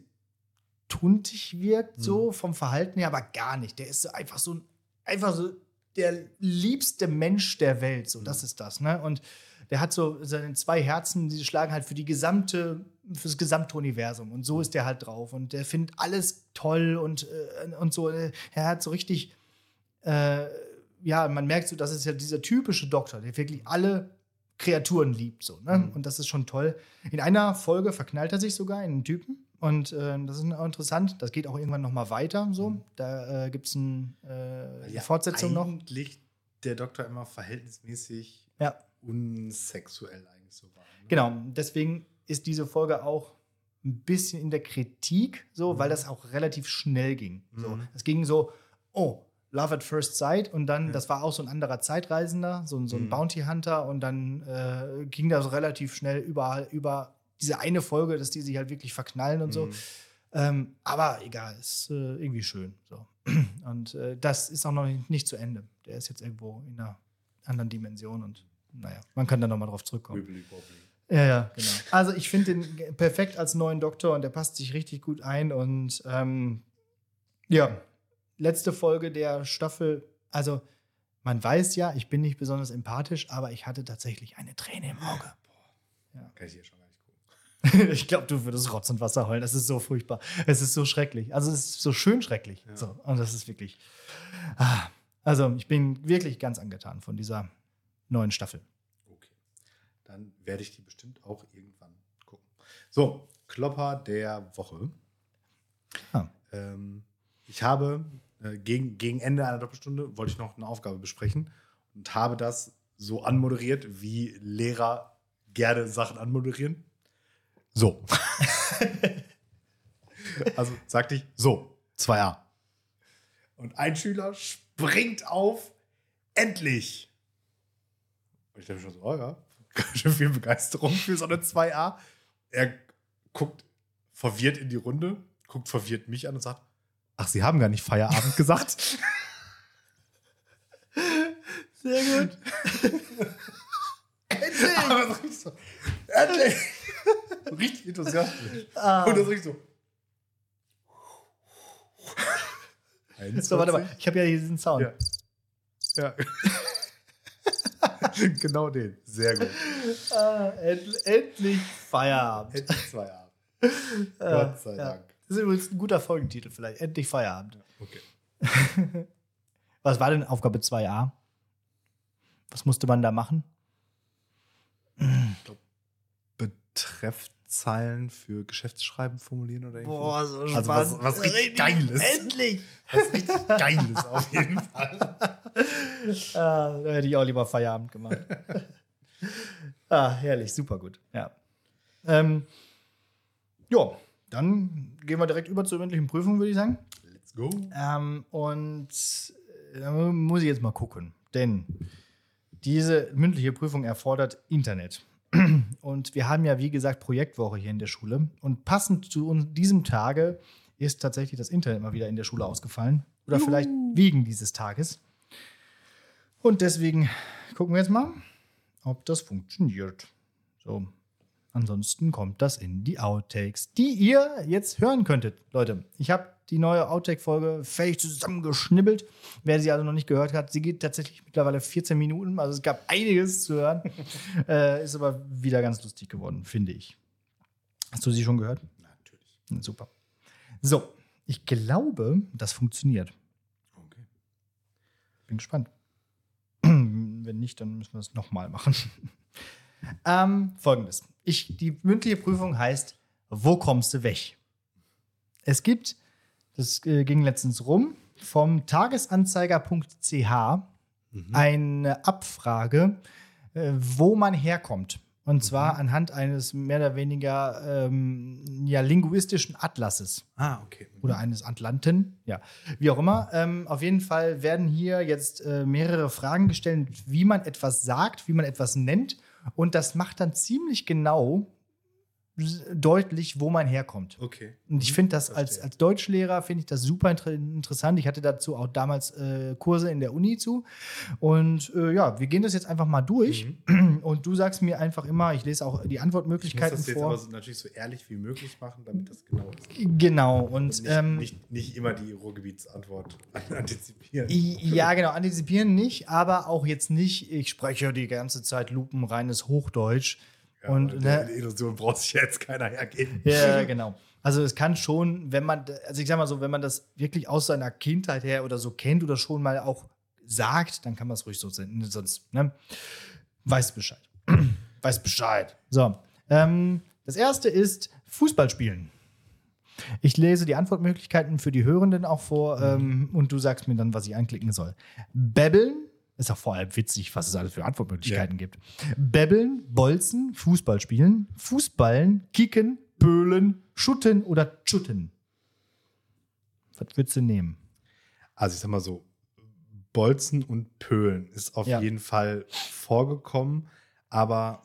tuntig wirkt, so mhm. vom Verhalten her, aber gar nicht. Der ist so einfach so einfach so der liebste Mensch der Welt, so, mhm. das ist das, ne? Und der hat so seine zwei Herzen, die schlagen halt für die gesamte, für das gesamte Universum. Und so ist der halt drauf. Und der findet alles toll und, äh, und so. Er hat so richtig, äh, ja, man merkt so, das ist ja dieser typische Doktor, der wirklich alle Kreaturen liebt, so, ne? Mhm. Und das ist schon toll. In einer Folge verknallt er sich sogar in einen Typen. Und äh, das ist auch interessant. Das geht auch irgendwann noch mal weiter, so. Mhm. Da äh, gibt es ein, äh, eine ja, Fortsetzung noch. Eigentlich der Doktor immer verhältnismäßig ja. unsexuell eigentlich so war. Ne? Genau, deswegen ist diese Folge auch ein bisschen in der Kritik, so, mhm. weil das auch relativ schnell ging. Mhm. So, es ging so, oh, Love at First Sight und dann, ja. das war auch so ein anderer Zeitreisender, so, so ein mhm. Bounty Hunter und dann äh, ging das relativ schnell überall über diese eine Folge, dass die sich halt wirklich verknallen und mhm. so. Ähm, aber egal, ist äh, irgendwie schön. So. Und äh, das ist auch noch nicht, nicht zu Ende. Der ist jetzt irgendwo in einer anderen Dimension und naja, man kann da nochmal drauf zurückkommen. Wibbly, wobbly. Ja, ja, genau. Also ich finde den perfekt als neuen Doktor und der passt sich richtig gut ein und ähm, ja, letzte Folge der Staffel, also man weiß ja, ich bin nicht besonders empathisch, aber ich hatte tatsächlich eine Träne im Auge. Boah. Ja. Kann ich hier schon gar nicht gucken. Ich glaube, du würdest Rotz und Wasser heulen. Das ist so furchtbar. Es ist so schrecklich. Also es ist so schön schrecklich. Ja. So, und das ist wirklich. Ah, also ich bin wirklich ganz angetan von dieser neuen Staffel. Okay. Dann werde ich die bestimmt auch irgendwann gucken. So, Klopper der Woche. Ah. Ähm, ich habe äh, gegen, gegen Ende einer Doppelstunde wollte ich noch eine Aufgabe besprechen und habe das so anmoderiert, wie Lehrer gerne Sachen anmoderieren. So. Also sagte ich, so, zwei a. Und ein Schüler springt auf, endlich. Und ich dachte schon so, oh ja, ganz schön viel Begeisterung für so eine zwei a. Er guckt verwirrt in die Runde, guckt verwirrt mich an und sagt, ach, Sie haben gar nicht Feierabend gesagt. Sehr gut. Endlich! Aber das riecht so, endlich! Richtig enthusiastisch. Ah. Und das riecht so. So, warte mal, ich habe ja hier diesen Sound. Ja. ja. Genau den. Sehr gut. Ah, end, endlich Feierabend. Endlich Feierabend. Ah, Gott sei ja. Dank. Das ist übrigens ein guter Folgentitel vielleicht. Endlich Feierabend. Okay. Was war denn Aufgabe zwei a? Was musste man da machen? Ich glaube, Betreffzeilen für Geschäftsschreiben formulieren oder irgendwas. Boah, so spannend. Also was, was richtig Geiles. Endlich! Was richtig Geiles auf jeden Fall. Ah, da hätte ich auch lieber Feierabend gemacht. Ah, herrlich, super gut. Ja. Ähm, ja, dann gehen wir direkt über zur mündlichen Prüfung, würde ich sagen. Let's go. Ähm, und da äh, muss ich jetzt mal gucken, denn diese mündliche Prüfung erfordert Internet. Und wir haben ja, wie gesagt, Projektwoche hier in der Schule. Und passend zu uns, diesem Tage ist tatsächlich das Internet mal wieder in der Schule ausgefallen. Oder Juhu. Vielleicht wegen dieses Tages. Und deswegen gucken wir jetzt mal, ob das funktioniert. So. Ansonsten kommt das in die Outtakes, die ihr jetzt hören könntet. Leute, ich habe die neue Outtake-Folge fähig zusammengeschnibbelt. Wer sie also noch nicht gehört hat, sie geht tatsächlich mittlerweile vierzehn Minuten. Also es gab einiges zu hören. äh, ist aber wieder ganz lustig geworden, finde ich. Hast du sie schon gehört? Natürlich. Super. So, ich glaube, das funktioniert. Okay. Bin gespannt. Wenn nicht, dann müssen wir es nochmal machen. ähm, Folgendes. Ich, die mündliche Prüfung heißt, wo kommst du weg? Es gibt, das äh, ging letztens rum, vom tagesanzeiger punkt c h mhm. eine Abfrage, äh, wo man herkommt. Und zwar mhm. anhand eines mehr oder weniger ähm, ja, linguistischen Atlases. Ah, okay. Mhm. Oder eines Atlanten, ja. Wie auch immer. Ähm, auf jeden Fall werden hier jetzt äh, mehrere Fragen gestellt, wie man etwas sagt, wie man etwas nennt. Und das macht dann ziemlich genau deutlich, wo man herkommt. Okay. Und ich finde das als, als Deutschlehrer finde ich das super inter- interessant. Ich hatte dazu auch damals äh, Kurse in der Uni zu. Und äh, ja, wir gehen das jetzt einfach mal durch. Mhm. Und du sagst mir einfach immer, ich lese auch die Antwortmöglichkeiten vor. Ich muss das vor. jetzt aber so, natürlich so ehrlich wie möglich machen, damit das genau ist. Genau. Und, und nicht, ähm, nicht, nicht immer die Ruhrgebietsantwort antizipieren. Ja, genau, antizipieren nicht, aber auch jetzt nicht, ich spreche die ganze Zeit lupenreines Hochdeutsch. Ja, und ne, die Illusion braucht sich ja jetzt keiner hergeben. Ja, genau. Also es kann schon, wenn man, also ich sag mal so, wenn man das wirklich aus seiner Kindheit her oder so kennt oder schon mal auch sagt, dann kann man es ruhig so senden. Sonst, ne? Weiß Bescheid. Weiß Bescheid. So. Ähm, das erste ist Fußball spielen. Ich lese die Antwortmöglichkeiten für die Hörenden auch vor, ähm, und du sagst mir dann, was ich anklicken soll. Babbeln. Ist auch vor allem witzig, was es alles für Antwortmöglichkeiten ja. gibt. Babbeln, bolzen, Fußball spielen, Fußballen, kicken, pölen, schutten oder tschutten. Was würdest du nehmen? Also ich sag mal so, Bolzen und Pöhlen ist auf Ja. jeden Fall vorgekommen, aber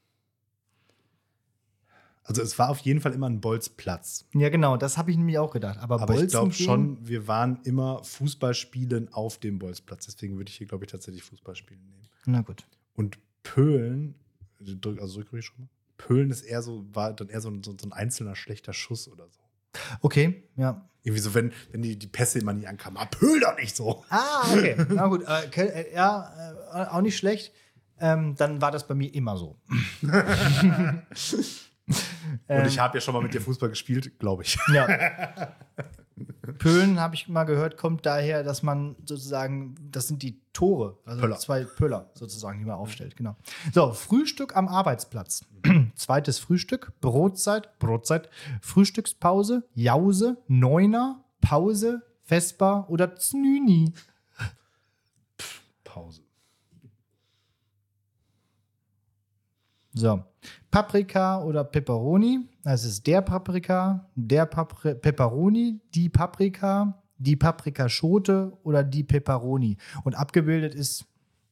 also es war auf jeden Fall immer ein Bolzplatz. Ja, genau, das habe ich nämlich auch gedacht. Aber, Aber ich Bolzen glaube gehen- schon, wir waren immer Fußballspielen auf dem Bolzplatz. Deswegen würde ich hier, glaube ich, tatsächlich Fußballspielen nehmen. Na gut. Und Pöhlen, also drück, also drück ruhig schon mal. Pöhlen ist eher so, war dann eher so ein, so ein einzelner schlechter Schuss oder so. Okay, ja. Irgendwie so, wenn, wenn die, die Pässe immer nie ankamen, ah, pöhl doch nicht so. Ah, okay. Na gut. Äh, ke- äh, ja, äh, auch nicht schlecht. Ähm, dann war das bei mir immer so. Und ich habe ja schon mal mit dir Fußball gespielt, glaube ich. Ja. Pöhlen, habe ich mal gehört, kommt daher, dass man sozusagen, das sind die Tore, also Pöller. zwei Pöller sozusagen, die man aufstellt. Genau. So, Frühstück am Arbeitsplatz. Zweites Frühstück, Brotzeit, Brotzeit, Frühstückspause, Jause, Neuner, Pause, Vesper oder Znüni. Pause. So, Paprika oder Peperoni. Das ist der Paprika, der Papri Peperoni, die Paprika, die Paprikaschote oder die Peperoni. Und abgebildet ist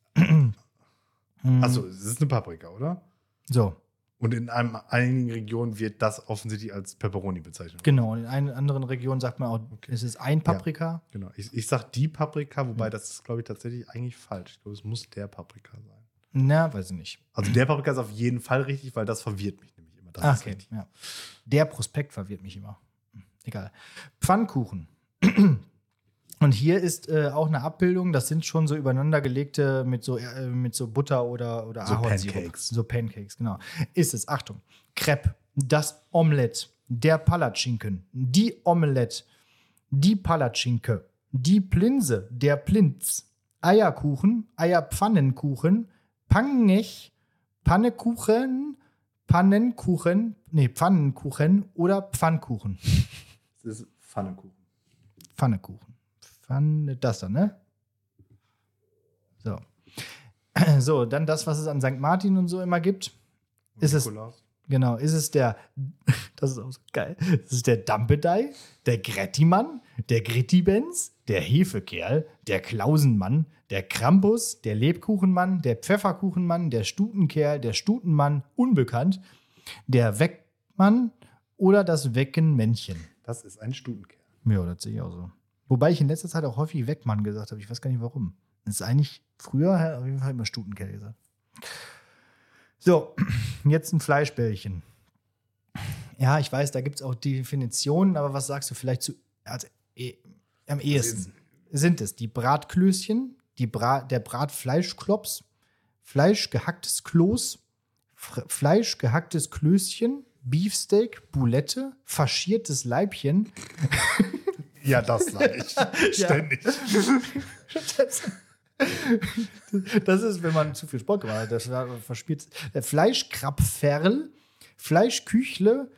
Achso, es ist eine Paprika, oder? so, Und in einem, einigen Regionen wird das offensichtlich als Pepperoni bezeichnet. genau. In einer anderen Region sagt man auch, es ist ein Paprika. Genau. Ich, ich sag die Paprika, wobei das ist, glaube ich, tatsächlich eigentlich falsch. Ich glaube, es muss der Paprika sein. Na, weiß ich nicht. Also der Paprika ist auf jeden Fall richtig, weil das verwirrt mich nämlich immer. Das Ah, ist okay, richtig. ja. Der Prospekt verwirrt mich immer. Egal. Pfannkuchen. Und hier ist äh, auch eine Abbildung, das sind schon so übereinander gelegte mit so, äh, mit so Butter oder, oder So Ahornsirup. Pancakes. So Pancakes, genau. Ist es, Achtung, Crepe, das Omelette, der Palatschinken, die Omelette, die Palatschinke, die Plinse, der Plinz, Eierkuchen, Eierpfannenkuchen, Pangech, Pannekuchen, Pannenkuchen, nee, Pfannenkuchen oder Pfannkuchen. Das ist Pfannkuchen. Pfannekuchen. Pfanne, das dann, ne? So. So, dann das, was es an Sankt Martin und so immer gibt. Ist es, Nikolaus. genau, ist es der, das ist auch so geil, ist es der Dampedei, der Grettimann, der Grittibens, der Hefekerl, der Klausenmann, der Krampus, der Lebkuchenmann, der Pfefferkuchenmann, der Stutenkerl, der Stutenmann, unbekannt, der Weckmann oder das Weckenmännchen. Das ist ein Stutenkerl. Ja, das sehe ich auch so. Wobei ich in letzter Zeit auch häufig Weckmann gesagt habe. Ich weiß gar nicht warum. Das ist eigentlich früher auf jeden Fall immer Stutenkerl gesagt. So, jetzt ein Fleischbällchen. Ja, ich weiß, da gibt es auch Definitionen, aber was sagst du vielleicht zu, also, eh, am ehesten? Sind es die Bratklößchen, die Bra der Bratfleischklops, Fleisch gehacktes Kloß, F Fleisch gehacktes Klößchen, Beefsteak, Boulette, faschiertes Leibchen. Ja, das sage ich. Ständig. Das, das ist, wenn man zu viel Sport gemacht hat. Das war verspielt. Fleischkrapferl, Fleischküchle,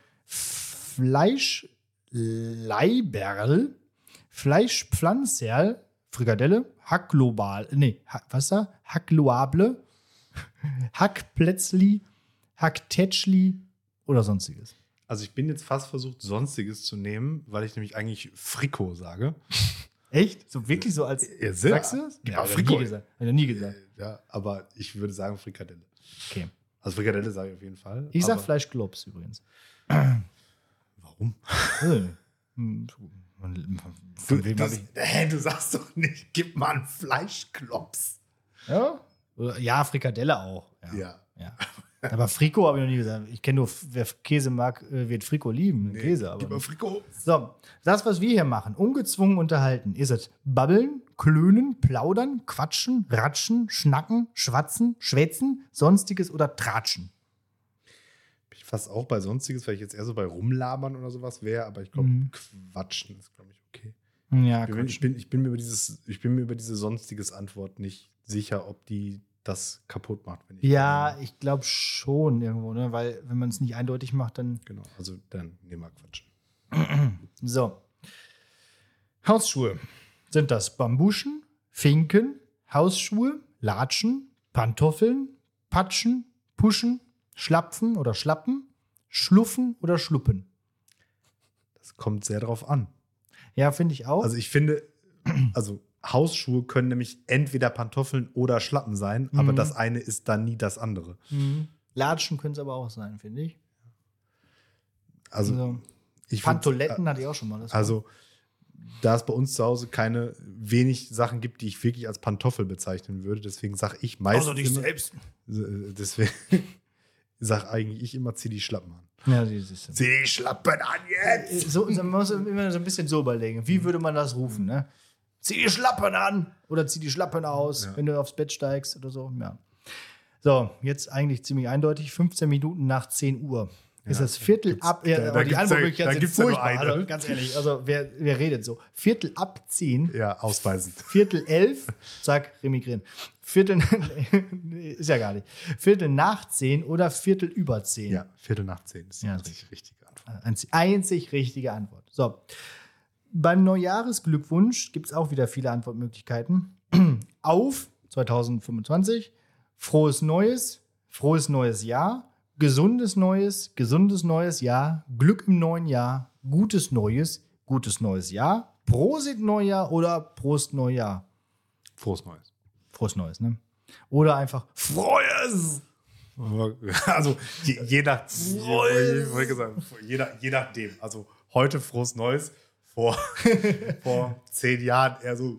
Fleischleiberl, Fleischpflanzerl, Frikadelle, Hackglobal, nee, Hack, was da? Hackloable, Hackplätzli, Hacktätschli oder sonstiges. Also ich bin jetzt fast versucht, Sonstiges zu nehmen, weil ich nämlich eigentlich Frikot sage. Echt? So wirklich so als. Ja, sehr. Sagst du das? Ja, hab ich Frikot. nie gesagt. Hab ich noch nie gesagt. Ja, aber ich würde sagen Frikadelle. Okay. Also Frikadelle sage ich auf jeden Fall. Ich sag aber Fleischglobs übrigens. Warum? Hm, von Du, wem du, hab ich- hä, du sagst doch nicht, gib mal einen Fleischklops. Ja? Oder- Ja, Frikadelle auch. Ja. Ja. Ja. Aber Frikot habe ich noch nie gesagt. Ich kenne nur, wer Käse mag, äh, wird Frikot lieben. Käse, aber. Gib mal Frikot. So, das, was wir hier machen, ungezwungen unterhalten, ist es babbeln, klönen, plaudern, quatschen, ratschen, schnacken, schwatzen, schwätzen, sonstiges oder tratschen. Bin ich fast auch bei Sonstiges, weil ich jetzt eher so bei Rumlabern oder sowas wäre, aber ich glaube, Mhm. Quatschen ist, glaube ich, okay. Ja, Ich bin, ich, bin, ich, bin mir über dieses, ich bin mir über diese sonstiges Antwort nicht sicher, ob die das kaputt macht. Wenn ich Ja, ich glaube schon irgendwo, ne? Weil wenn man es nicht eindeutig macht, dann. Genau, also dann nehmen wir Quatschen. So. Hausschuhe. Sind das Bambuschen, Finken, Hausschuhe, Latschen, Pantoffeln, Patschen, Puschen, Schlapfen oder Schlappen, Schluffen oder Schluppen? Das kommt sehr drauf an. Ja, finde ich auch. Also ich finde, also Hausschuhe können nämlich entweder Pantoffeln oder Schlappen sein, Mhm. aber das eine ist dann nie das andere. Mhm. Latschen können es aber auch sein, finde ich. Also, Also, ich würd- Pantoletten hatte ich auch schon mal. Das war- Also, da es bei uns zu Hause keine wenig Sachen gibt, die ich wirklich als Pantoffel bezeichnen würde, deswegen sage ich meistens außer dich immer, selbst. äh, deswegen sage eigentlich ich immer, zieh die Schlappen an. Ja, das ist Zieh die Schlappen an jetzt! so, man muss immer so ein bisschen so überlegen. Wie würde man das rufen, ne? Zieh die Schlappen an oder zieh die Schlappen aus, Ja. wenn du aufs Bett steigst oder so. Ja. So, jetzt eigentlich ziemlich eindeutig, fünfzehn Minuten nach zehn Uhr. Ist Ja, das Viertel gibt's- ab, ja, da- da aber die gibt's ja- Antwortmöglichkeiten da sind gibt's ja nur furchtbar, eine. also, ganz ehrlich, also wer, wer redet so? Viertel ab zehn, Ja, ausweisend. Viertel elf, sag Remi Grin. Viertel, ist ja gar nicht. Viertel nach zehn oder Viertel über zehn. Ja, Viertel nach zehn ist die Ja, einzig richtige Antwort. Einzig, einzig richtige Antwort. So. Beim Neujahresglückwunsch gibt es auch wieder viele Antwortmöglichkeiten. Auf zwanzig fünfundzwanzig, frohes Neues, frohes neues Jahr, gesundes Neues, gesundes neues Jahr, Glück im neuen Jahr, gutes Neues, gutes neues Jahr, Prosit Neujahr oder Prost Neujahr. Frohes Neues. Frohes Neues, ne? Oder einfach Frohes! Also je, je, nach, Frohes. je, je, gesagt, je, nach, je nachdem. Also heute frohes Neues. Vor, vor zehn Jahren eher so.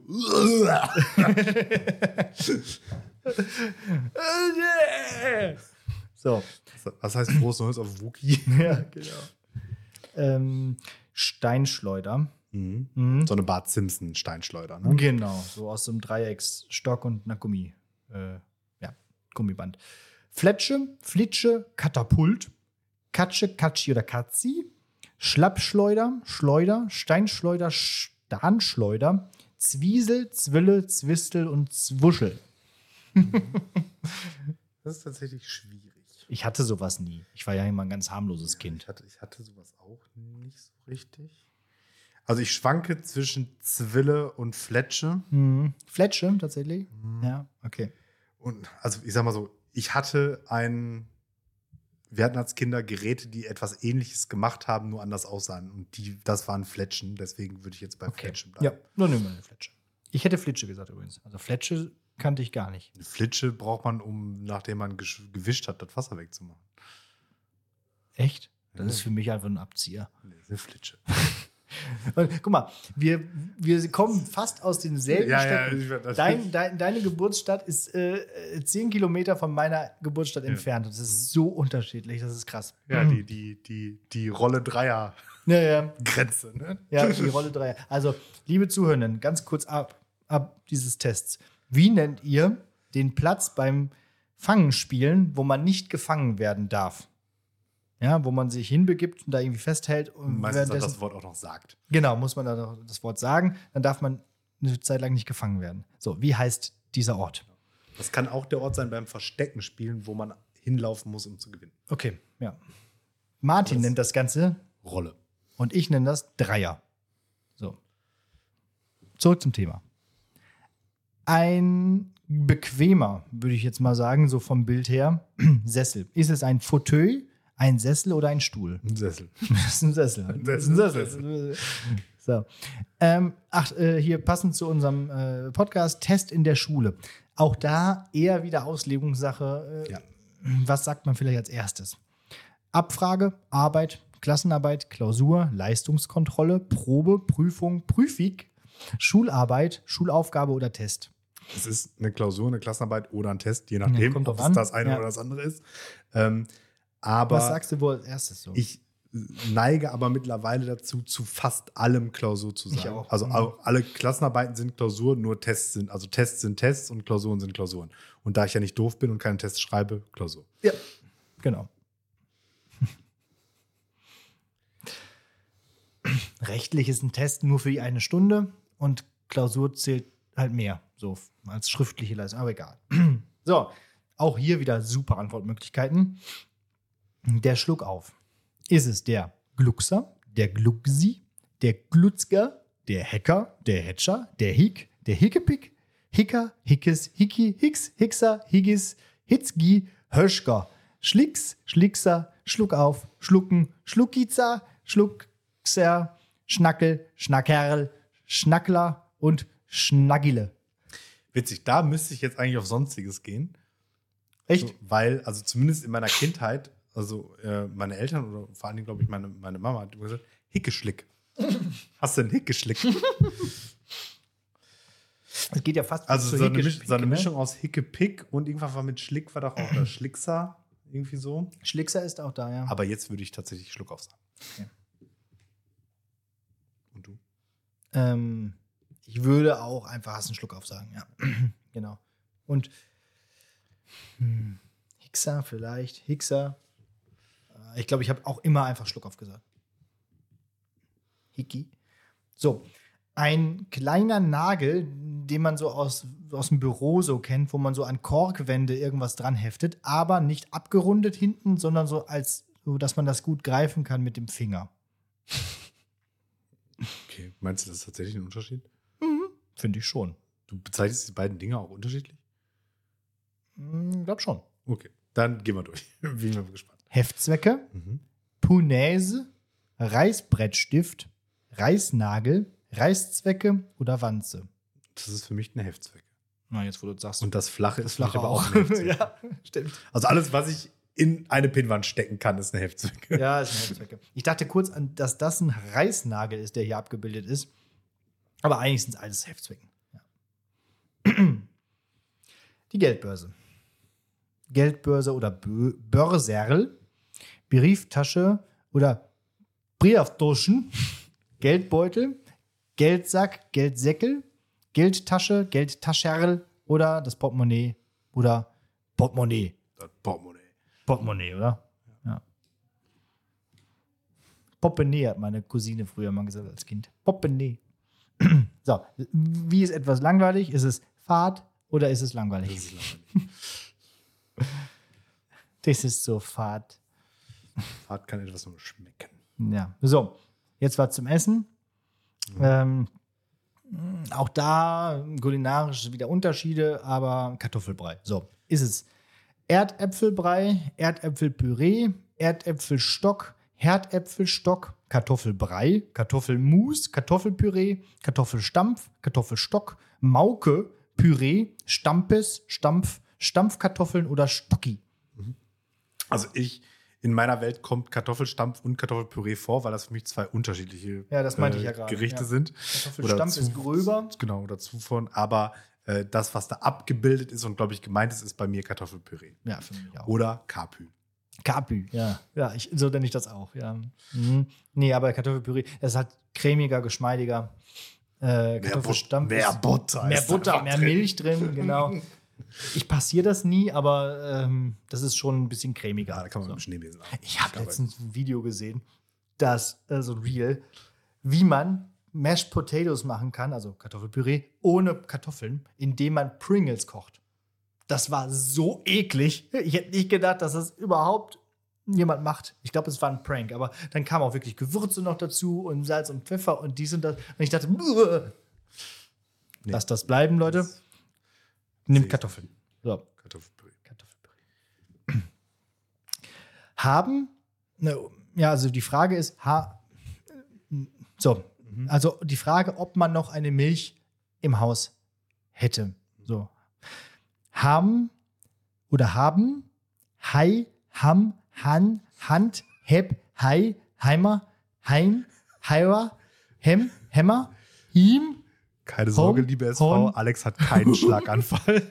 So. Was heißt frohes Neues auf Wookie? Ja, genau. Ähm, Steinschleuder. Mhm. Mhm. So eine Bart Simpson Steinschleuder, ne? Genau, so aus so einem Dreiecksstock und einer Gummi, äh, ja, Gummiband. Fletsche, Flitsche, Katapult, Katsche, Katschi oder Katzi, Schlappschleuder, Schleuder, Steinschleuder, Stahnschleuder, Zwiesel, Zwille, Zwistel und Zwuschel. Das ist tatsächlich schwierig. Ich hatte sowas nie. Ich war ja immer ein ganz harmloses Kind. Ich hatte, ich hatte sowas auch nicht so richtig. Also ich schwanke zwischen Zwille und Fletsche. Mhm. Fletsche tatsächlich? Ja, okay. Und also ich sag mal so, ich hatte ein, wir hatten als Kinder Geräte, die etwas Ähnliches gemacht haben, nur anders aussahen. Und die, das waren Fletschen, deswegen würde ich jetzt bei Okay. Fletschen bleiben. Ja, nur nehmen wir eine Fletsche. Ich hätte Flitsche gesagt übrigens. Also Fletsche kannte ich gar nicht. Eine Flitsche braucht man, um, nachdem man gesch- gewischt hat, das Wasser wegzumachen. Echt? Das Ja. ist für mich einfach ein Abzieher. Nee, das ist eine Flitsche. Und, guck mal, wir, wir kommen fast aus denselben Ja, ja, Städten. ich werd- das- Dein, dein, deine Geburtsstadt ist äh, zehn Kilometer von meiner Geburtsstadt Ja. entfernt. Das ist so unterschiedlich, das ist krass. Ja, Mhm. die, die, die, die Rolle Ja, ja, Dreier-Grenze, ne? ja, die Rolle drei. Also, liebe Zuhörenden, ganz kurz ab, ab dieses Tests. Wie nennt ihr den Platz beim Fangenspielen, wo man nicht gefangen werden darf? Ja, wo man sich hinbegibt und da irgendwie festhält. Und Meistens hat währenddessen- das Wort auch noch sagt. Genau, muss man da noch das Wort sagen. Dann darf man eine Zeit lang nicht gefangen werden. So, wie heißt dieser Ort? Das kann auch der Ort sein beim Verstecken spielen, wo man hinlaufen muss, um zu gewinnen. Okay, ja. Martin Das- nennt das Ganze Rolle. und ich nenne das Dreier. So. Zurück zum Thema. Ein bequemer, würde ich jetzt mal sagen, so vom Bild her, Sessel. Ist es ein Fauteuil, ein Sessel oder ein Stuhl? Ein Sessel. Das ist ein Sessel. Das ist ein Sessel. So. Ähm, ach, äh, hier passend zu unserem äh, Podcast, Test in der Schule. Auch da eher wieder Auslegungssache. Äh, Ja. Was sagt man vielleicht als erstes? Abfrage, Arbeit, Klassenarbeit, Klausur, Leistungskontrolle, Probe, Prüfung, Prüfig, Schularbeit, Schulaufgabe oder Test. Es ist eine Klausur, eine Klassenarbeit oder ein Test, je nachdem, kommt ob drauf es an. das eine Ja. oder das andere ist. Ähm, aber Was sagst du wohl als erstes so? ich neige aber mittlerweile dazu, zu fast allem Klausur zu Ich sagen. auch. Also Mhm. au- alle Klassenarbeiten sind Klausur, nur Tests sind, also Tests sind Tests und Klausuren sind Klausuren. Und da ich ja nicht doof bin und keine Tests schreibe, Klausur. Ja, genau. Rechtlich ist ein Test nur für die eine Stunde und Klausur zählt halt mehr, so als schriftliche Leistung, aber egal. So, auch hier wieder super Antwortmöglichkeiten. Der Schluck auf. Ist es der Gluckser, der Glucksi, der Glutzger, der Hacker, der Hetscher, der Hick, der Hickepick, Hicker, Hickes, Hicki, Hicks, Hickser, Higgis, Hitzgi, Höschger, Schlicks, Schlickser, Schluck auf, Schlucken, Schluckiza, Schluckser, Schnackel, Schnackerl, Schnackler und Schnaggile. Witzig, da müsste ich jetzt eigentlich auf Sonstiges gehen. Echt? So, weil, also zumindest in meiner Kindheit, also äh, meine Eltern oder vor allen Dingen, glaube ich, meine, meine Mama hat immer gesagt, Hickeschlick. Hast du einen Hickeschlick? Es geht ja fast Also zu so eine, Misch, Hickeschlick, so eine ne? Mischung aus Hickepick und irgendwas war mit Schlick, war doch auch der Schlickser, irgendwie so. Schlickser ist auch da, ja. Aber jetzt würde ich tatsächlich Schluck auf sagen. Okay. Und du? Ähm, ich würde auch einfach hast einen Schluck auf sagen, ja. Genau. Und hm, Hickser vielleicht, Hickser. Äh, Ich glaube, ich habe auch immer einfach Schluck auf gesagt. Hickey. So, ein kleiner Nagel, den man so aus, aus dem Büro so kennt, wo man so an Korkwände irgendwas dran heftet, aber nicht abgerundet hinten, sondern so als, so dass man das gut greifen kann mit dem Finger. Okay, meinst du, das ist tatsächlich ein Unterschied? Finde ich schon. Du bezeichnest die beiden Dinge auch unterschiedlich? Ich glaube schon. Okay, dann gehen wir durch. Bin ich mal gespannt. Heftzwecke, Mhm. Punaise, Reißbrettstift, Reißnagel, Reißzwecke oder Wanze. Das ist für mich eine Heftzwecke. Na, jetzt wo du sagst. Und das Flache ist für mich Flache aber auch auch. eine Heftzwecke. Ja, stimmt. Also alles, was ich in eine Pinnwand stecken kann, ist eine Heftzwecke. Ja, ist eine Heftzwecke. Ich dachte kurz, an, dass das ein Reißnagel ist, der hier abgebildet ist. Aber eigentlich sind es alles Heftzwecken. Ja. Die Geldbörse. Geldbörse oder Bö- Börserl, Brieftasche oder Brieftaschen, Geldbeutel, Geldsack, Geldsäckel, Geldtasche, Geldtascherl oder das Portemonnaie oder Portemonnaie. Das Portemonnaie. Portemonnaie, oder? Ja. Poppenee hat meine Cousine früher mal gesagt als Kind. Poppenee. So, wie ist etwas langweilig? Ist es Fad oder ist es langweilig? Das ist langweilig. Das ist so fad. Fahrt kann etwas nur schmecken. Ja, so, jetzt war zum Essen. Mhm. Ähm, auch da kulinarisch wieder Unterschiede, aber Kartoffelbrei. So, ist es Erdäpfelbrei, Erdäpfelpüree, Erdäpfelstock, Herdäpfelstock, Kartoffelbrei, Kartoffelmus, Kartoffelpüree, Kartoffelstampf, Kartoffelstock, Mauke, Püree, Stampes, Stampf, Stampfkartoffeln oder Stocki. Also ich, in meiner Welt kommt Kartoffelstampf und Kartoffelpüree vor, weil das für mich zwei unterschiedliche Ja, das meinte äh, ich ja gerade, Gerichte ja. sind. Kartoffelstampf ist gröber. Genau, oder Zufuhren. Aber äh, das, was da abgebildet ist und, glaube ich, gemeint ist, ist bei mir Kartoffelpüree. Ja, für mich auch. Oder Kapü. Kapü, ja. Ja, ich, so nenne ich das auch, ja. Mhm. Nee, aber Kartoffelpüree, das ist halt cremiger, geschmeidiger. Äh, Kartoffelstampf. Mehr ist- Butter. Mehr ist da Butter, einfach mehr drin. Milch drin, genau. Ich passiere das nie, aber ähm, das ist schon ein bisschen Ja, cremiger. da kann man So. mit dem Schneebesen arbeiten. Ich habe letztens ein Video gesehen, das, äh, so ein Reel, wie man Mashed Potatoes machen kann, also Kartoffelpüree, ohne Kartoffeln, indem man Pringles kocht. Das war so eklig. Ich hätte nicht gedacht, dass das überhaupt jemand macht. Ich glaube, es war ein Prank, aber dann kam auch wirklich Gewürze noch dazu und Salz und Pfeffer und dies und das. Und ich dachte, "Buh." Nee. Lasst das bleiben, Leute. Das Nimmt sehe ich Kartoffeln. So. Kartoffelpüree. Kartoffelpüree. Haben, ne, ja, also die Frage ist, ha, so, also die Frage, ob man noch eine Milch im Haus hätte. So. Haben oder haben, Hai, Ham, Han, Hand, Heb, Hai, Heimer, Hein, Heier, Hem, Hemmer, Him, Keine Sorge, Hom, liebe S V, Hom. Alex hat keinen Schlaganfall.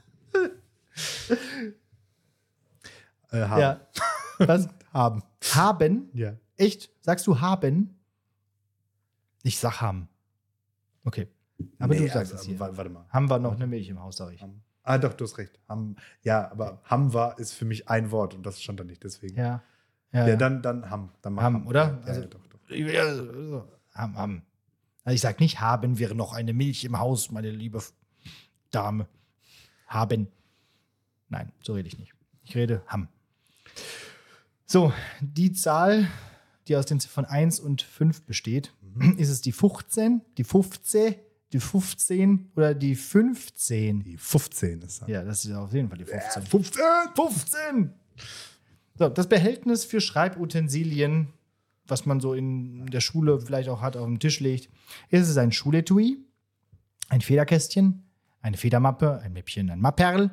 äh, haben. ja. Was? Haben. Haben? Ja. Echt? Sagst du haben? Ich sag haben. Okay. Aber Nee, du sagst also, es hier. wa- Warte mal. Haben wir noch eine Milch im Haus, sag ich. Ham. Ah, doch, du hast recht. Ham. Ja, aber Ham war ist für mich ein Wort und das stand da nicht, deswegen. Ja. Ja, Ja, dann, dann Ham. Dann mach Ham, oder? Ja, Also- ja, doch, doch. Ja, so. Ham, haben. Also ich sag nicht, haben wir noch eine Milch im Haus, meine liebe F- Dame. Haben. Nein, so rede ich nicht. Ich rede haben. So, die Zahl, die aus den Ziffern eins und fünf besteht, ist es die fünfzehn, die fünfzehn, die fünfzehn oder die fünfzehn? Die fünfzehn ist das. Ja, das ist auf jeden Fall die fünfzehn. fünfzehn! fünfzehn! So, das Behältnis für Schreibutensilien, was man so in der Schule vielleicht auch hat, auf dem Tisch legt. Ist es ein Schuletui, ein Federkästchen, eine Federmappe, ein Mäppchen, ein Mapperl,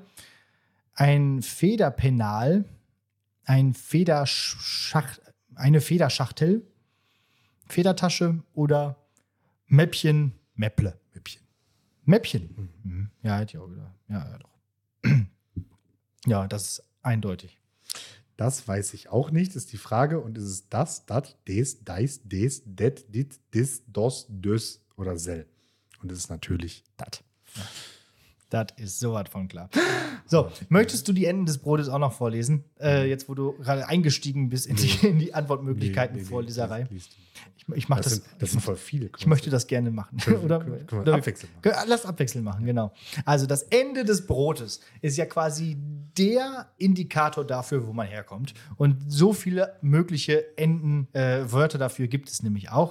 ein Federpenal, ein Federschacht, eine Federschachtel, Federtasche oder Mäppchen, Mäpple. Mäppchen. Mäppchen. Mhm. Ja, hätte ich auch wieder. Ja, ja, doch. Ja, das ist eindeutig. Das weiß ich auch nicht, ist die Frage. Und ist es das, dat, des, deis, des, det, dit, dis, dos, dös oder sel? Und es ist natürlich dat. Ja. Das ist sowas von klar. So, möchtest du die Enden des Brotes auch noch vorlesen? Äh, jetzt, wo du gerade eingestiegen bist in die, in die Antwortmöglichkeiten Nee, nee, nee, Vorleserei. liest- liest Ich, ich mache Das, das. sind, das sind voll viele. Ich möchte das gerne machen. Können wir- Oder, können wir- können wir oder abwechselnd machen. Können- Lass abwechselnd machen, genau. Also das Ende des Brotes ist ja quasi der Indikator dafür, wo man herkommt. Und so viele mögliche Enden, äh, Wörter dafür gibt es nämlich auch.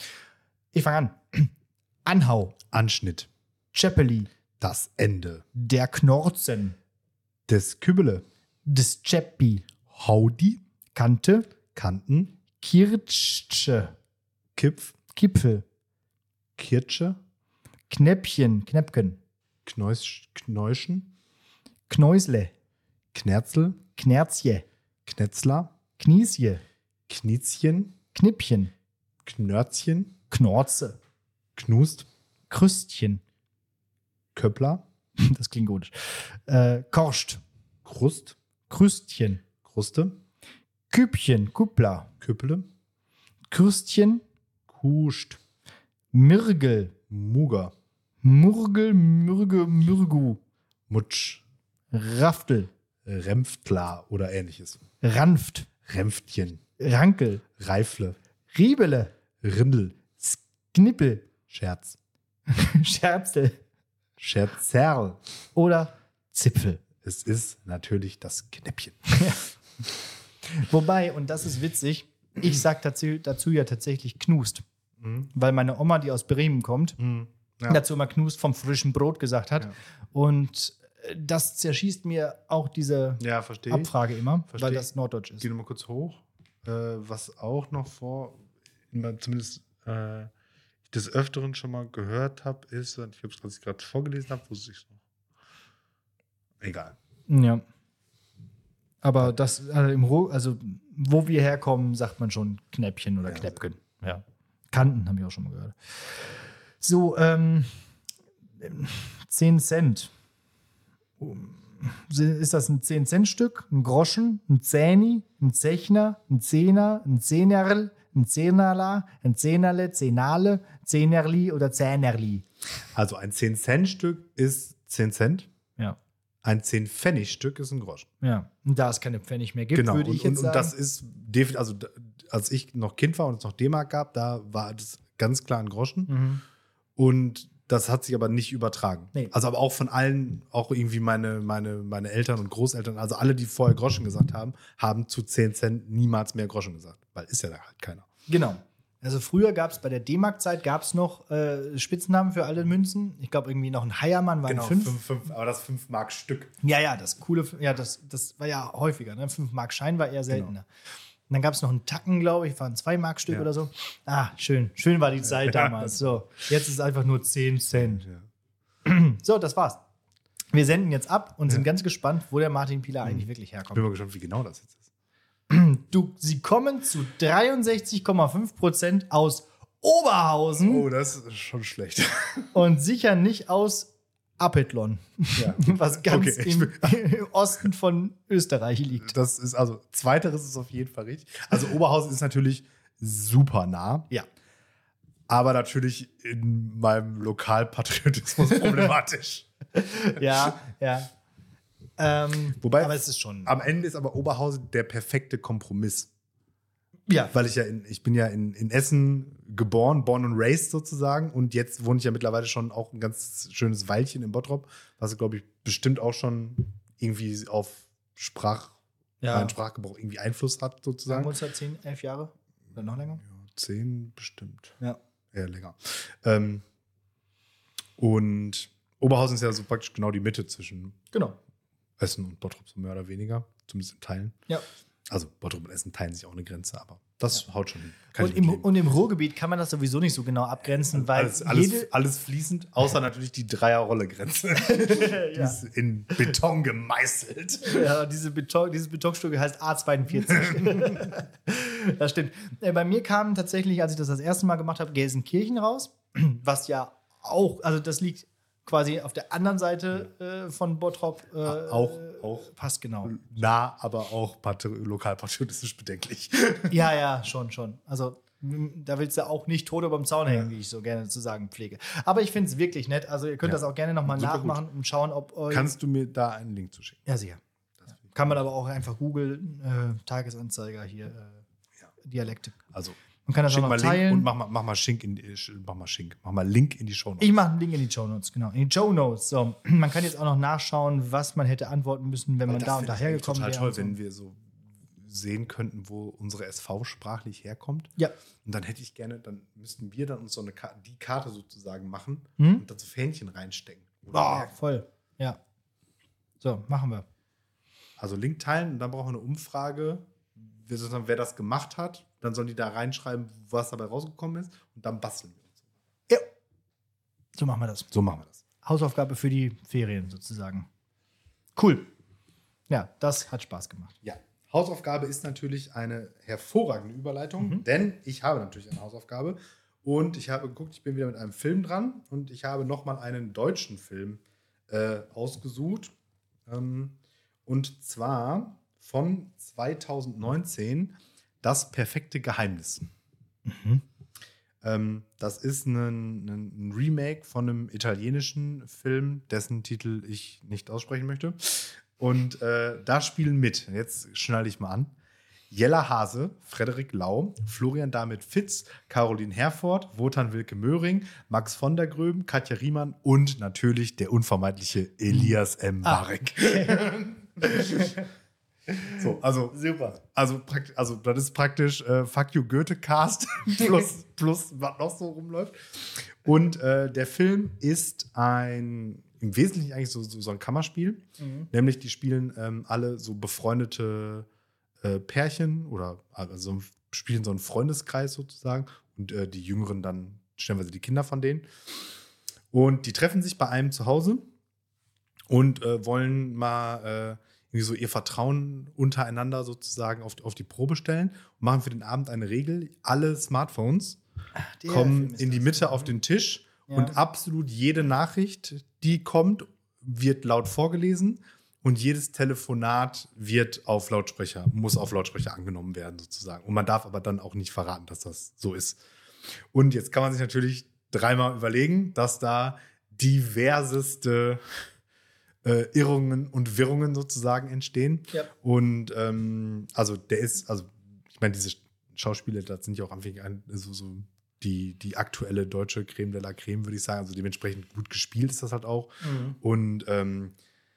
Ich fange an. Anhau, Anschnitt. Zeppeli, Das Ende. der Knorzen, Des Kübele. des Ceppi, Haudi. Kante, Kanten. Kirtsche, Kipf. Kipfel, Kirche. Knäppchen, Knäppken, Knäusch, Knäuschen. Knäusle, Knerzel. Knerzje, Knetzler. Kniesje, Kniezchen. Knippchen, Knörzchen. Knorze, Knust. Krüstchen, Köppler. das klingt gut, äh, Korscht, Krust. Krüstchen, Kruste. Küppchen, Kuppler, Küppele. Krüstchen, Kuscht. Mirgel, Muger. Murgel, Mürge, Mürgu, Mutsch. Raftel, Rempftler oder ähnliches. Ranft, Rempftchen. Rankel, Reifle. Riebele, Rindel. Knippel, Scherz. Scherzel Scherzerl. oder Zipfel. Es ist natürlich das Knäppchen. Wobei, und das ist witzig, ich sag dazu, dazu ja tatsächlich Knust. Mhm. Weil meine Oma, die aus Bremen kommt, Ja. dazu immer Knust vom frischen Brot gesagt hat. Ja. Und äh, das zerschießt mir auch diese Ja, verstehe ich. Abfrage immer, Versteh weil ich. das Norddeutsch ist. Geh nochmal kurz hoch. Äh, was auch noch vor, immer zumindest äh, ich des Öfteren schon mal gehört habe, ist, und ich habe es, was ich gerade vorgelesen habe, wusste ich es noch. Egal. Ja. Aber das, also, im Ru also wo wir herkommen, sagt man schon Knäppchen oder Ja, Knäppchen. Ja. Kanten habe ich auch schon mal gehört. So, ähm, zehn Cent. Ist das ein zehn Cent Stück, ein Groschen, ein Zähni, ein Zechner, ein Zehner, ein Zehnerl, ein Zehnerla, ein Zehnerle, Zehnale, Zehnerli oder Zähnerli? Also ein zehn Cent Stück ist zehn Cent. Ja. Ein zehn Pfennig Stück ist ein Groschen. Ja. Und da es keine Pfennig mehr gibt, Genau. würde Und, ich jetzt und, sagen. und das ist definitiv, also da- als ich noch Kind war und es noch D-Mark gab, da war das ganz klar ein Groschen. Mhm. Und das hat sich aber nicht übertragen. Nee. Also aber auch von allen, auch irgendwie meine, meine, meine Eltern und Großeltern, also alle, die vorher Groschen gesagt haben, haben zu zehn Cent niemals mehr Groschen gesagt. Weil ist ja da halt keiner. Genau. Also früher gab es bei der D-Mark-Zeit gab es noch äh, Spitznamen für alle Münzen. Ich glaube irgendwie noch ein Heiermann war ein fünf. fünf, fünf, aber das fünf Mark Stück. Ja, ja, das coole, ja, das, das war ja häufiger. Ne? fünf Mark Schein war eher seltener. Und dann gab es noch einen Tacken, glaube ich, war ein zwei Mark Stück Ja. oder so. Ah, schön. Schön war die Zeit Ja. damals. So, jetzt ist es einfach nur zehn Cent. Ja. So, das war's. Wir senden jetzt ab und Ja. sind ganz gespannt, wo der Martin Pieler eigentlich wirklich Ich bin herkommt. mal gespannt, wie genau das jetzt ist. Du, sie kommen zu dreiundsechzig Komma fünf Prozent aus Oberhausen Oh, das ist schon schlecht. und sicher nicht aus Apeltlon, Ja. was ganz Okay, ich im, bin- im Osten von Österreich liegt. Das ist also, zweiteres ist auf jeden Fall richtig. Also Oberhausen ist natürlich super nah, Ja. aber natürlich in meinem Lokalpatriotismus problematisch. Ja, ja. Ähm, Wobei- aber es ist schon. Am Ende ist aber Oberhausen der perfekte Kompromiss. Ja, Weil ich ja in, ich bin ja in, in Essen geboren, born and raised sozusagen. Und jetzt wohne ich ja mittlerweile schon auch ein ganz schönes Weilchen in Bottrop, was, glaube ich, bestimmt auch schon irgendwie auf Sprach, ja. meinen Sprachgebrauch irgendwie Einfluss hat, Sagen sozusagen. wir uns da zehn, elf Jahre oder noch länger? Ja, zehn bestimmt. Ja. Eher länger. Ähm, und Oberhausen ist ja so praktisch genau die Mitte zwischen Genau. Essen und Bottrop, so mehr oder weniger. Zumindest in Teilen. Ja. Also Bottrop und Essen teilen sich auch eine Grenze, aber Das ja. haut schon hin. Kann und, im, und im Ruhrgebiet kann man das sowieso nicht so genau abgrenzen, weil alles, alles, jede alles fließend, außer natürlich die Dreier-Rolle-Grenze. Die ja. ist in Beton gemeißelt. Ja, diese Beton, dieses Betonstück heißt A zweiundvierzig. Das stimmt. Äh, bei mir kam tatsächlich, als ich das das erste Mal gemacht habe, Gelsenkirchen raus, was ja auch, also das liegt quasi auf der anderen Seite äh, von Bottrop. Äh, auch, auch passt genau. Nah, aber auch patri- lokalpatriotisch bedenklich. Ja, ja, schon, schon. Also m, da willst du auch nicht tot über dem Zaun hängen, wie ich so gerne zu sagen pflege. Aber ich finde es wirklich nett. Also ihr könnt Ja. das auch gerne nochmal Super nachmachen und schauen, ob euch... Kannst du mir da einen Link zuschicken? Ja, sicher. Ja. Kann man aber auch einfach googeln, äh, Tagesanzeiger hier, äh, Ja. Dialekte. Also Man kann das auch schick noch mal teilen. Link und mach mal, mach mal Schink in die, mach mal Schink, mach mal Link in die Shownotes. Ich mache einen Link in die Shownotes, genau. In die Shownotes. So, man kann jetzt auch noch nachschauen, was man hätte antworten müssen, wenn Weil man das da und find ich daher eigentlich gekommen total wäre. toll, und so. wenn wir so sehen könnten, wo unsere S V sprachlich herkommt. Ja. Und dann hätte ich gerne, dann müssten wir dann uns so eine Ka- die Karte sozusagen machen Hm? und dann so Fähnchen reinstecken. Oh, voll. Ja. So, machen wir. Also Link teilen und dann brauchen wir eine Umfrage, wir sozusagen, wer das gemacht hat. Dann sollen die da reinschreiben, was dabei rausgekommen ist und dann basteln wir uns. Ja. So machen wir das. So machen wir das. Hausaufgabe für die Ferien sozusagen. Cool. Ja, das hat Spaß gemacht. Ja. Hausaufgabe ist natürlich eine hervorragende Überleitung, Mhm. denn ich habe natürlich eine Hausaufgabe und ich habe geguckt, ich bin wieder mit einem Film dran und ich habe nochmal einen deutschen Film äh, ausgesucht. Ähm, und zwar von zweitausendneunzehn, Das perfekte Geheimnis. Mhm. Ähm, das ist ein, ein, ein Remake von einem italienischen Film, dessen Titel ich nicht aussprechen möchte. Und äh, da spielen mit, jetzt schnalle ich mal an, Jella Hase, Frederik Lau, Florian David-Fitz, Caroline Herford, Wotan Wilke-Möhring, Max von der Gröben, Katja Riemann und natürlich der unvermeidliche Elias M. Barek. So, also Super. Also, prakt- also das ist praktisch äh, Fuck You Goethe-Cast plus, plus was noch so rumläuft. Und äh, der Film ist ein, im Wesentlichen eigentlich so, so, so ein Kammerspiel. Mhm. Nämlich die spielen ähm, alle so befreundete äh, Pärchen oder also spielen so einen Freundeskreis sozusagen. Und äh, die Jüngeren dann stellenweise die Kinder von denen. Und die treffen sich bei einem zu Hause und äh, wollen mal... Äh, irgendwie so ihr Vertrauen untereinander sozusagen auf, auf die Probe stellen und machen für den Abend eine Regel. Alle Smartphones Der kommen Film ist in die das. Mitte auf den Tisch Ja. und absolut jede Nachricht, die kommt, wird laut vorgelesen und jedes Telefonat wird auf Lautsprecher, muss auf Lautsprecher angenommen werden sozusagen. Und man darf aber dann auch nicht verraten, dass das so ist. Und jetzt kann man sich natürlich dreimal überlegen, dass da diverseste Äh, Irrungen und Wirrungen sozusagen entstehen. Ja. Und ähm, also der ist, also ich meine, diese Schauspieler, das sind ja auch am Anfang so, so die, die aktuelle deutsche Creme de la Creme, würde ich sagen. Also dementsprechend gut gespielt ist das halt auch. Mhm. Und ähm,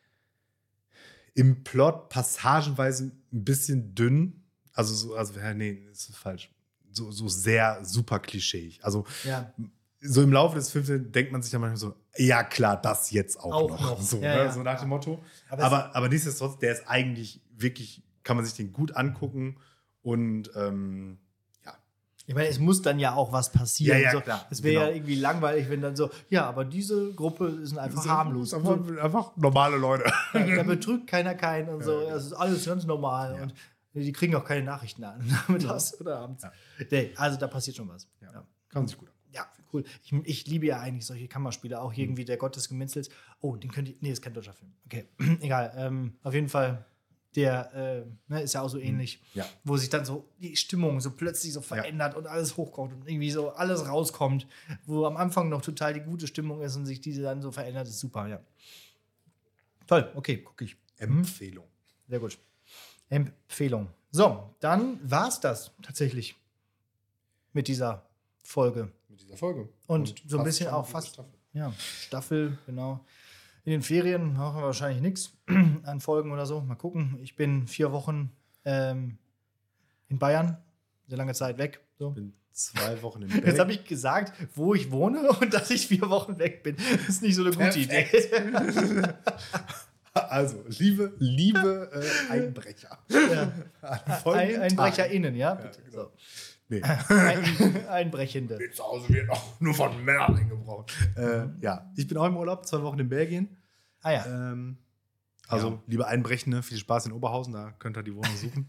im Plot passagenweise ein bisschen dünn. Also so, also ja, nee, das ist falsch. So, so sehr super klischeeig. Also Ja. so im Laufe des Films denkt man sich dann manchmal so, ja klar, das jetzt auch, Auch noch. noch. So, Ja, ne? ja. so nach dem Motto. Aber Aber, aber, aber nichtsdestotrotz, der ist eigentlich wirklich, kann man sich den gut angucken und ähm, ja. Ich meine, es muss dann ja auch was passieren. Ja, ja, so, klar, es wäre genau. ja irgendwie langweilig, wenn dann so, ja, aber diese Gruppe sind einfach harmlos. Das sind Einfach, einfach normale Leute. Da, da betrügt keiner keinen und so. Das ist alles ganz normal. Ja. Und die kriegen auch keine Nachrichten an, nachmittags oder abends. Ja. Nee, also da passiert schon was. Ja. Ja. Kann man sich gut an. Ja, cool. Ich, ich liebe ja eigentlich solche Kammerspiele, auch irgendwie der Gott des Gemetzels. Oh, den könnt ihr. Nee, ist kein deutscher Film. Okay, egal. Ähm, auf jeden Fall, der äh, ne, ist ja auch so ähnlich, Ja. wo sich dann so die Stimmung so plötzlich so verändert und alles hochkommt und irgendwie so alles rauskommt, wo am Anfang noch total die gute Stimmung ist und sich diese dann so verändert, ist super, ja. Toll, okay, gucke ich. Empfehlung. Sehr gut. Empfehlung. So, dann war es das tatsächlich mit dieser Folge. Mit dieser Folge. Und so ein fast bisschen schon auch diese fast- Staffel. Ja, Staffel, genau. In den Ferien machen wir wahrscheinlich nichts an Folgen oder so. Mal gucken. Ich bin vier Wochen ähm, in Bayern, sehr lange Zeit weg. So. Bin zwei Wochen in Jetzt Belgien. habe ich gesagt, wo ich wohne und dass ich vier Wochen weg bin. Das ist nicht so eine gute Perfekt. Idee. Also, liebe, liebe äh, Einbrecher. Ja. An Ein, EinbrecherInnen, ja? Ja, genau. So. Nee. Ein, Einbrechende. Zu Hause wird auch nur von Männern eingebrochen. Äh, ja, ich bin auch im Urlaub, zwei Wochen in Belgien. Ah ja. Ähm, also, Ja. liebe Einbrechende, viel Spaß in Oberhausen, da könnt ihr die Wohnung suchen.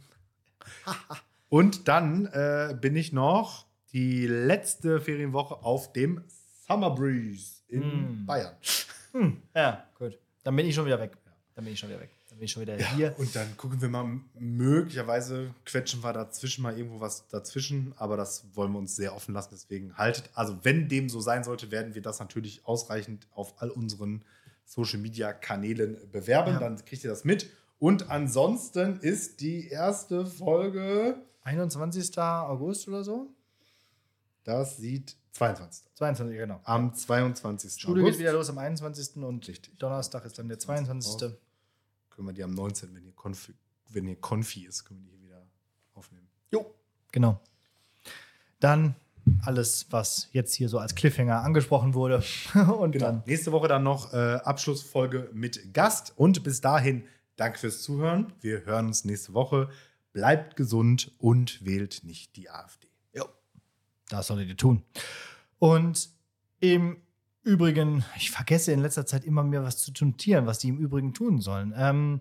Und dann äh, bin ich noch die letzte Ferienwoche auf dem Summer Breeze in Mm. Bayern. Hm. Ja, gut. Dann bin ich schon wieder weg. Dann bin ich schon wieder weg. Dann bin ich schon wieder hier. Und dann gucken wir mal, möglicherweise quetschen wir dazwischen mal irgendwo was dazwischen, aber das wollen wir uns sehr offen lassen, deswegen haltet, also wenn dem so sein sollte, werden wir das natürlich ausreichend auf all unseren Social-Media-Kanälen bewerben, Ja. dann kriegt ihr das mit. Und ansonsten ist die erste Folge, einundzwanzigsten August oder so? das sieht zweiundzwanzigsten zweiundzwanzig, genau. Am zweiundzwanzigsten Schule August. geht wieder los am einundzwanzigsten und Richtig. Donnerstag ist dann der zweiundzwanzigste Können wir die am neunzehnten, wenn hier Konfi, wenn hier Konfi ist, können wir die hier wieder aufnehmen. Jo. Genau. Dann alles, was jetzt hier so als Cliffhanger angesprochen wurde. Und Genau. dann. Nächste Woche dann noch äh, Abschlussfolge mit Gast. Und bis dahin, danke fürs Zuhören. Wir hören uns nächste Woche. Bleibt gesund und wählt nicht die AfD. Jo. Das solltet ihr tun. Und im Übrigen, ich vergesse in letzter Zeit immer mehr was zu notieren, was die im Übrigen tun sollen. Ähm,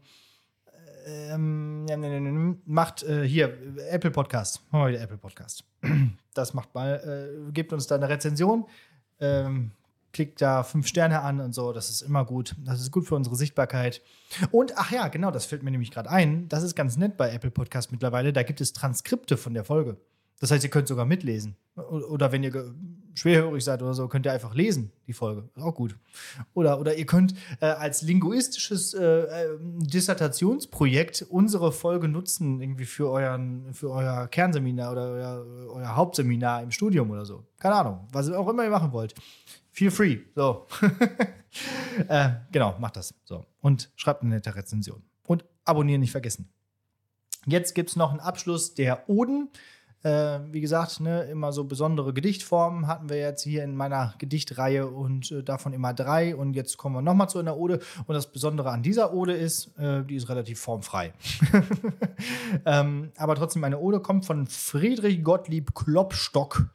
ähm, ja, ne, ne, ne, macht äh, hier Apple Podcast. Machen wir wieder Apple Podcast. Das macht mal, äh, gebt uns da eine Rezension. Ähm, klickt da fünf Sterne an und so. Das ist immer gut. Das ist gut für unsere Sichtbarkeit. Und ach ja, genau, das fällt mir nämlich gerade ein. Das ist ganz nett bei Apple Podcast mittlerweile. Da gibt es Transkripte von der Folge. Das heißt, ihr könnt sogar mitlesen. Oder wenn ihr ge- schwerhörig seid oder so, könnt ihr einfach lesen, die Folge. Ist auch gut. Oder, oder ihr könnt äh, als linguistisches äh, äh, Dissertationsprojekt unsere Folge nutzen, irgendwie für, euren, für euer Kernseminar oder euer, euer Hauptseminar im Studium oder so. Keine Ahnung, was auch immer ihr machen wollt. Feel free. So. äh, genau, macht das. So. Und schreibt eine nette Rezension. Und abonnieren nicht vergessen. Jetzt gibt es noch einen Abschluss der Oden. Äh, wie gesagt, ne, immer so besondere Gedichtformen hatten wir jetzt hier in meiner Gedichtreihe und äh, davon immer drei. Und jetzt kommen wir nochmal zu einer Ode. Und das Besondere an dieser Ode ist, äh, die ist relativ formfrei. ähm, aber trotzdem, eine Ode kommt von Friedrich Gottlieb Klopstock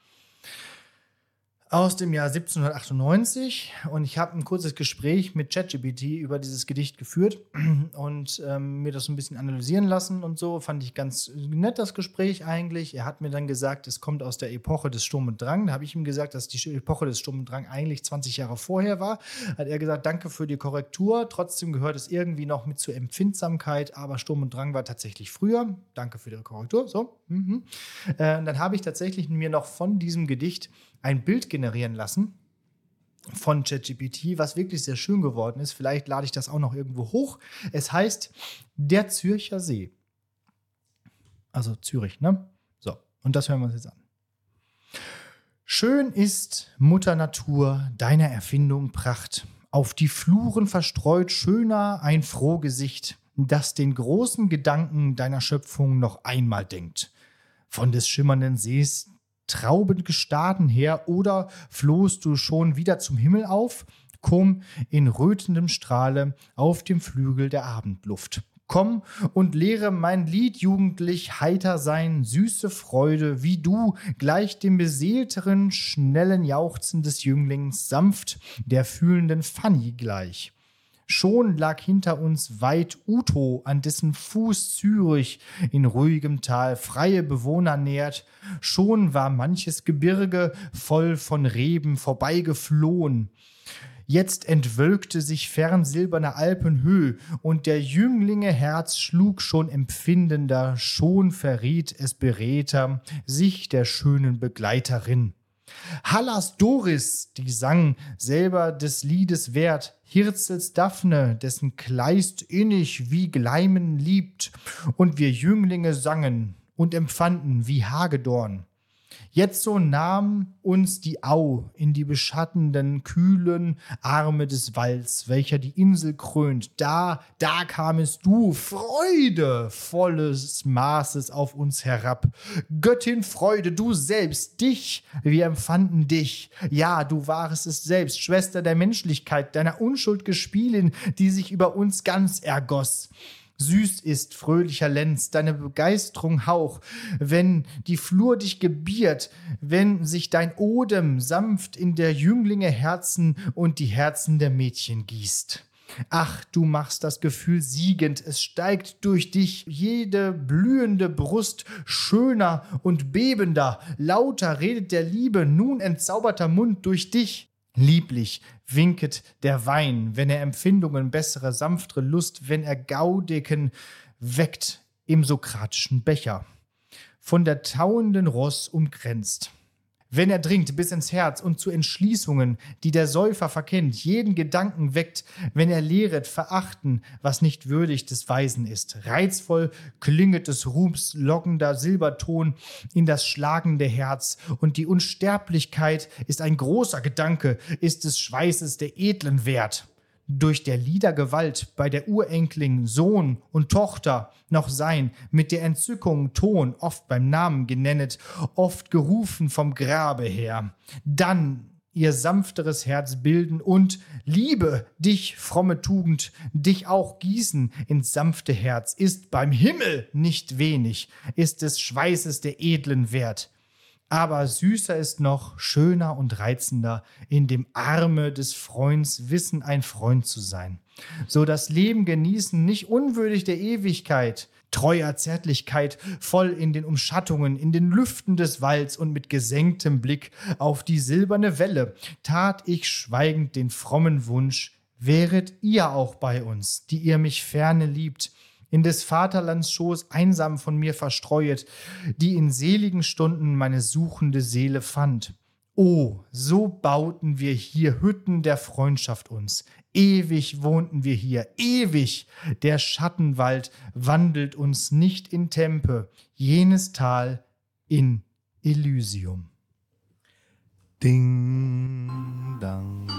aus dem Jahr siebzehnhundertachtundneunzig. Und ich habe ein kurzes Gespräch mit ChatGPT über dieses Gedicht geführt und ähm, mir das ein bisschen analysieren lassen und so. Fand ich ganz nett, das Gespräch eigentlich. Er hat mir dann gesagt, es kommt aus der Epoche des Sturm und Drang. Da habe ich ihm gesagt, dass die Epoche des Sturm und Drang eigentlich zwanzig Jahre vorher war. Hat er gesagt, danke für die Korrektur. Trotzdem gehört es irgendwie noch mit zur Empfindsamkeit, aber Sturm und Drang war tatsächlich früher. Danke für die Korrektur. So. Mhm. Äh, dann habe ich tatsächlich mir noch von diesem Gedicht ein Bild generieren lassen von ChatGPT, was wirklich sehr schön geworden ist. Vielleicht lade ich das auch noch irgendwo hoch. Es heißt Der Zürcher See. Also Zürich, ne? So, und das hören wir uns jetzt an. Schön ist, Mutter Natur, deiner Erfindung Pracht, auf die Fluren verstreut schöner ein Frohgesicht, das den großen Gedanken deiner Schöpfung noch einmal denkt. Von des schimmernden Sees traubend Gestaden her, oder flohst du schon wieder zum Himmel auf? Komm in rötendem Strahle auf dem Flügel der Abendluft. Komm und lehre mein Lied jugendlich heiter sein, süße Freude, wie du, gleich dem beseelteren, schnellen Jauchzen des Jünglings, sanft der fühlenden Fanny gleich. Schon lag hinter uns weit Uto, an dessen Fuß Zürich in ruhigem Tal freie Bewohner nährt. Schon war manches Gebirge voll von Reben vorbeigeflohen. Jetzt entwölkte sich fern silberne Alpenhöh, und der Jünglinge Herz schlug schon empfindender, schon verriet es beredter sich der schönen Begleiterin. Hallas Doris, die sang, selber des Liedes wert, Hirzels Daphne, dessen Kleist innig wie Gleimen liebt, und wir Jünglinge sangen und empfanden wie Hagedorn. Jetzo nahm uns die Au in die beschattenden, kühlen Arme des Walds, welcher die Insel krönt. Da, da kamest du, Freude, volles Maßes auf uns herab. Göttin Freude, du selbst, dich, wir empfanden dich. Ja, du warest es selbst, Schwester der Menschlichkeit, deiner Unschuld Gespielin, die sich über uns ganz ergoss. Süß ist fröhlicher Lenz, deine Begeisterung Hauch, wenn die Flur dich gebiert, wenn sich dein Odem sanft in der Jünglinge Herzen und die Herzen der Mädchen gießt. Ach, du machst das Gefühl siegend, es steigt durch dich jede blühende Brust schöner und bebender, lauter redet der Liebe, nun entzauberter Mund durch dich. Lieblich winket der Wein, wenn er Empfindungen, bessere, sanftere Lust, wenn er Gaudiken weckt im sokratischen Becher, von der tauenden Ross umkränzt. Wenn er dringt bis ins Herz und zu Entschließungen, die der Säufer verkennt, jeden Gedanken weckt, wenn er lehret, verachten, was nicht würdig des Weisen ist. Reizvoll klinget des Ruhms lockender Silberton in das schlagende Herz, und die Unsterblichkeit ist ein großer Gedanke, ist des Schweißes der edlen Wert. Durch der Lieder Gewalt bei der Urenkling Sohn und Tochter noch sein, mit der Entzückung Ton, oft beim Namen genennet, oft gerufen vom Grabe her. Dann ihr sanfteres Herz bilden und Liebe, dich, fromme Tugend, dich auch gießen ins sanfte Herz, ist beim Himmel nicht wenig, ist des Schweißes der edlen Wert. Aber süßer ist noch, schöner und reizender, in dem Arme des Freunds wissen, ein Freund zu sein. So das Leben genießen, nicht unwürdig der Ewigkeit, treuer Zärtlichkeit, voll in den Umschattungen, in den Lüften des Walds und mit gesenktem Blick auf die silberne Welle, tat ich schweigend den frommen Wunsch, wäret ihr auch bei uns, die ihr mich ferne liebt, in des Vaterlands Schoß einsam von mir verstreuet, die in seligen Stunden meine suchende Seele fand. Oh, so bauten wir hier Hütten der Freundschaft uns. Ewig wohnten wir hier, ewig. Der Schattenwald wandelt uns nicht in Tempe, jenes Tal in Elysium. Ding, dang.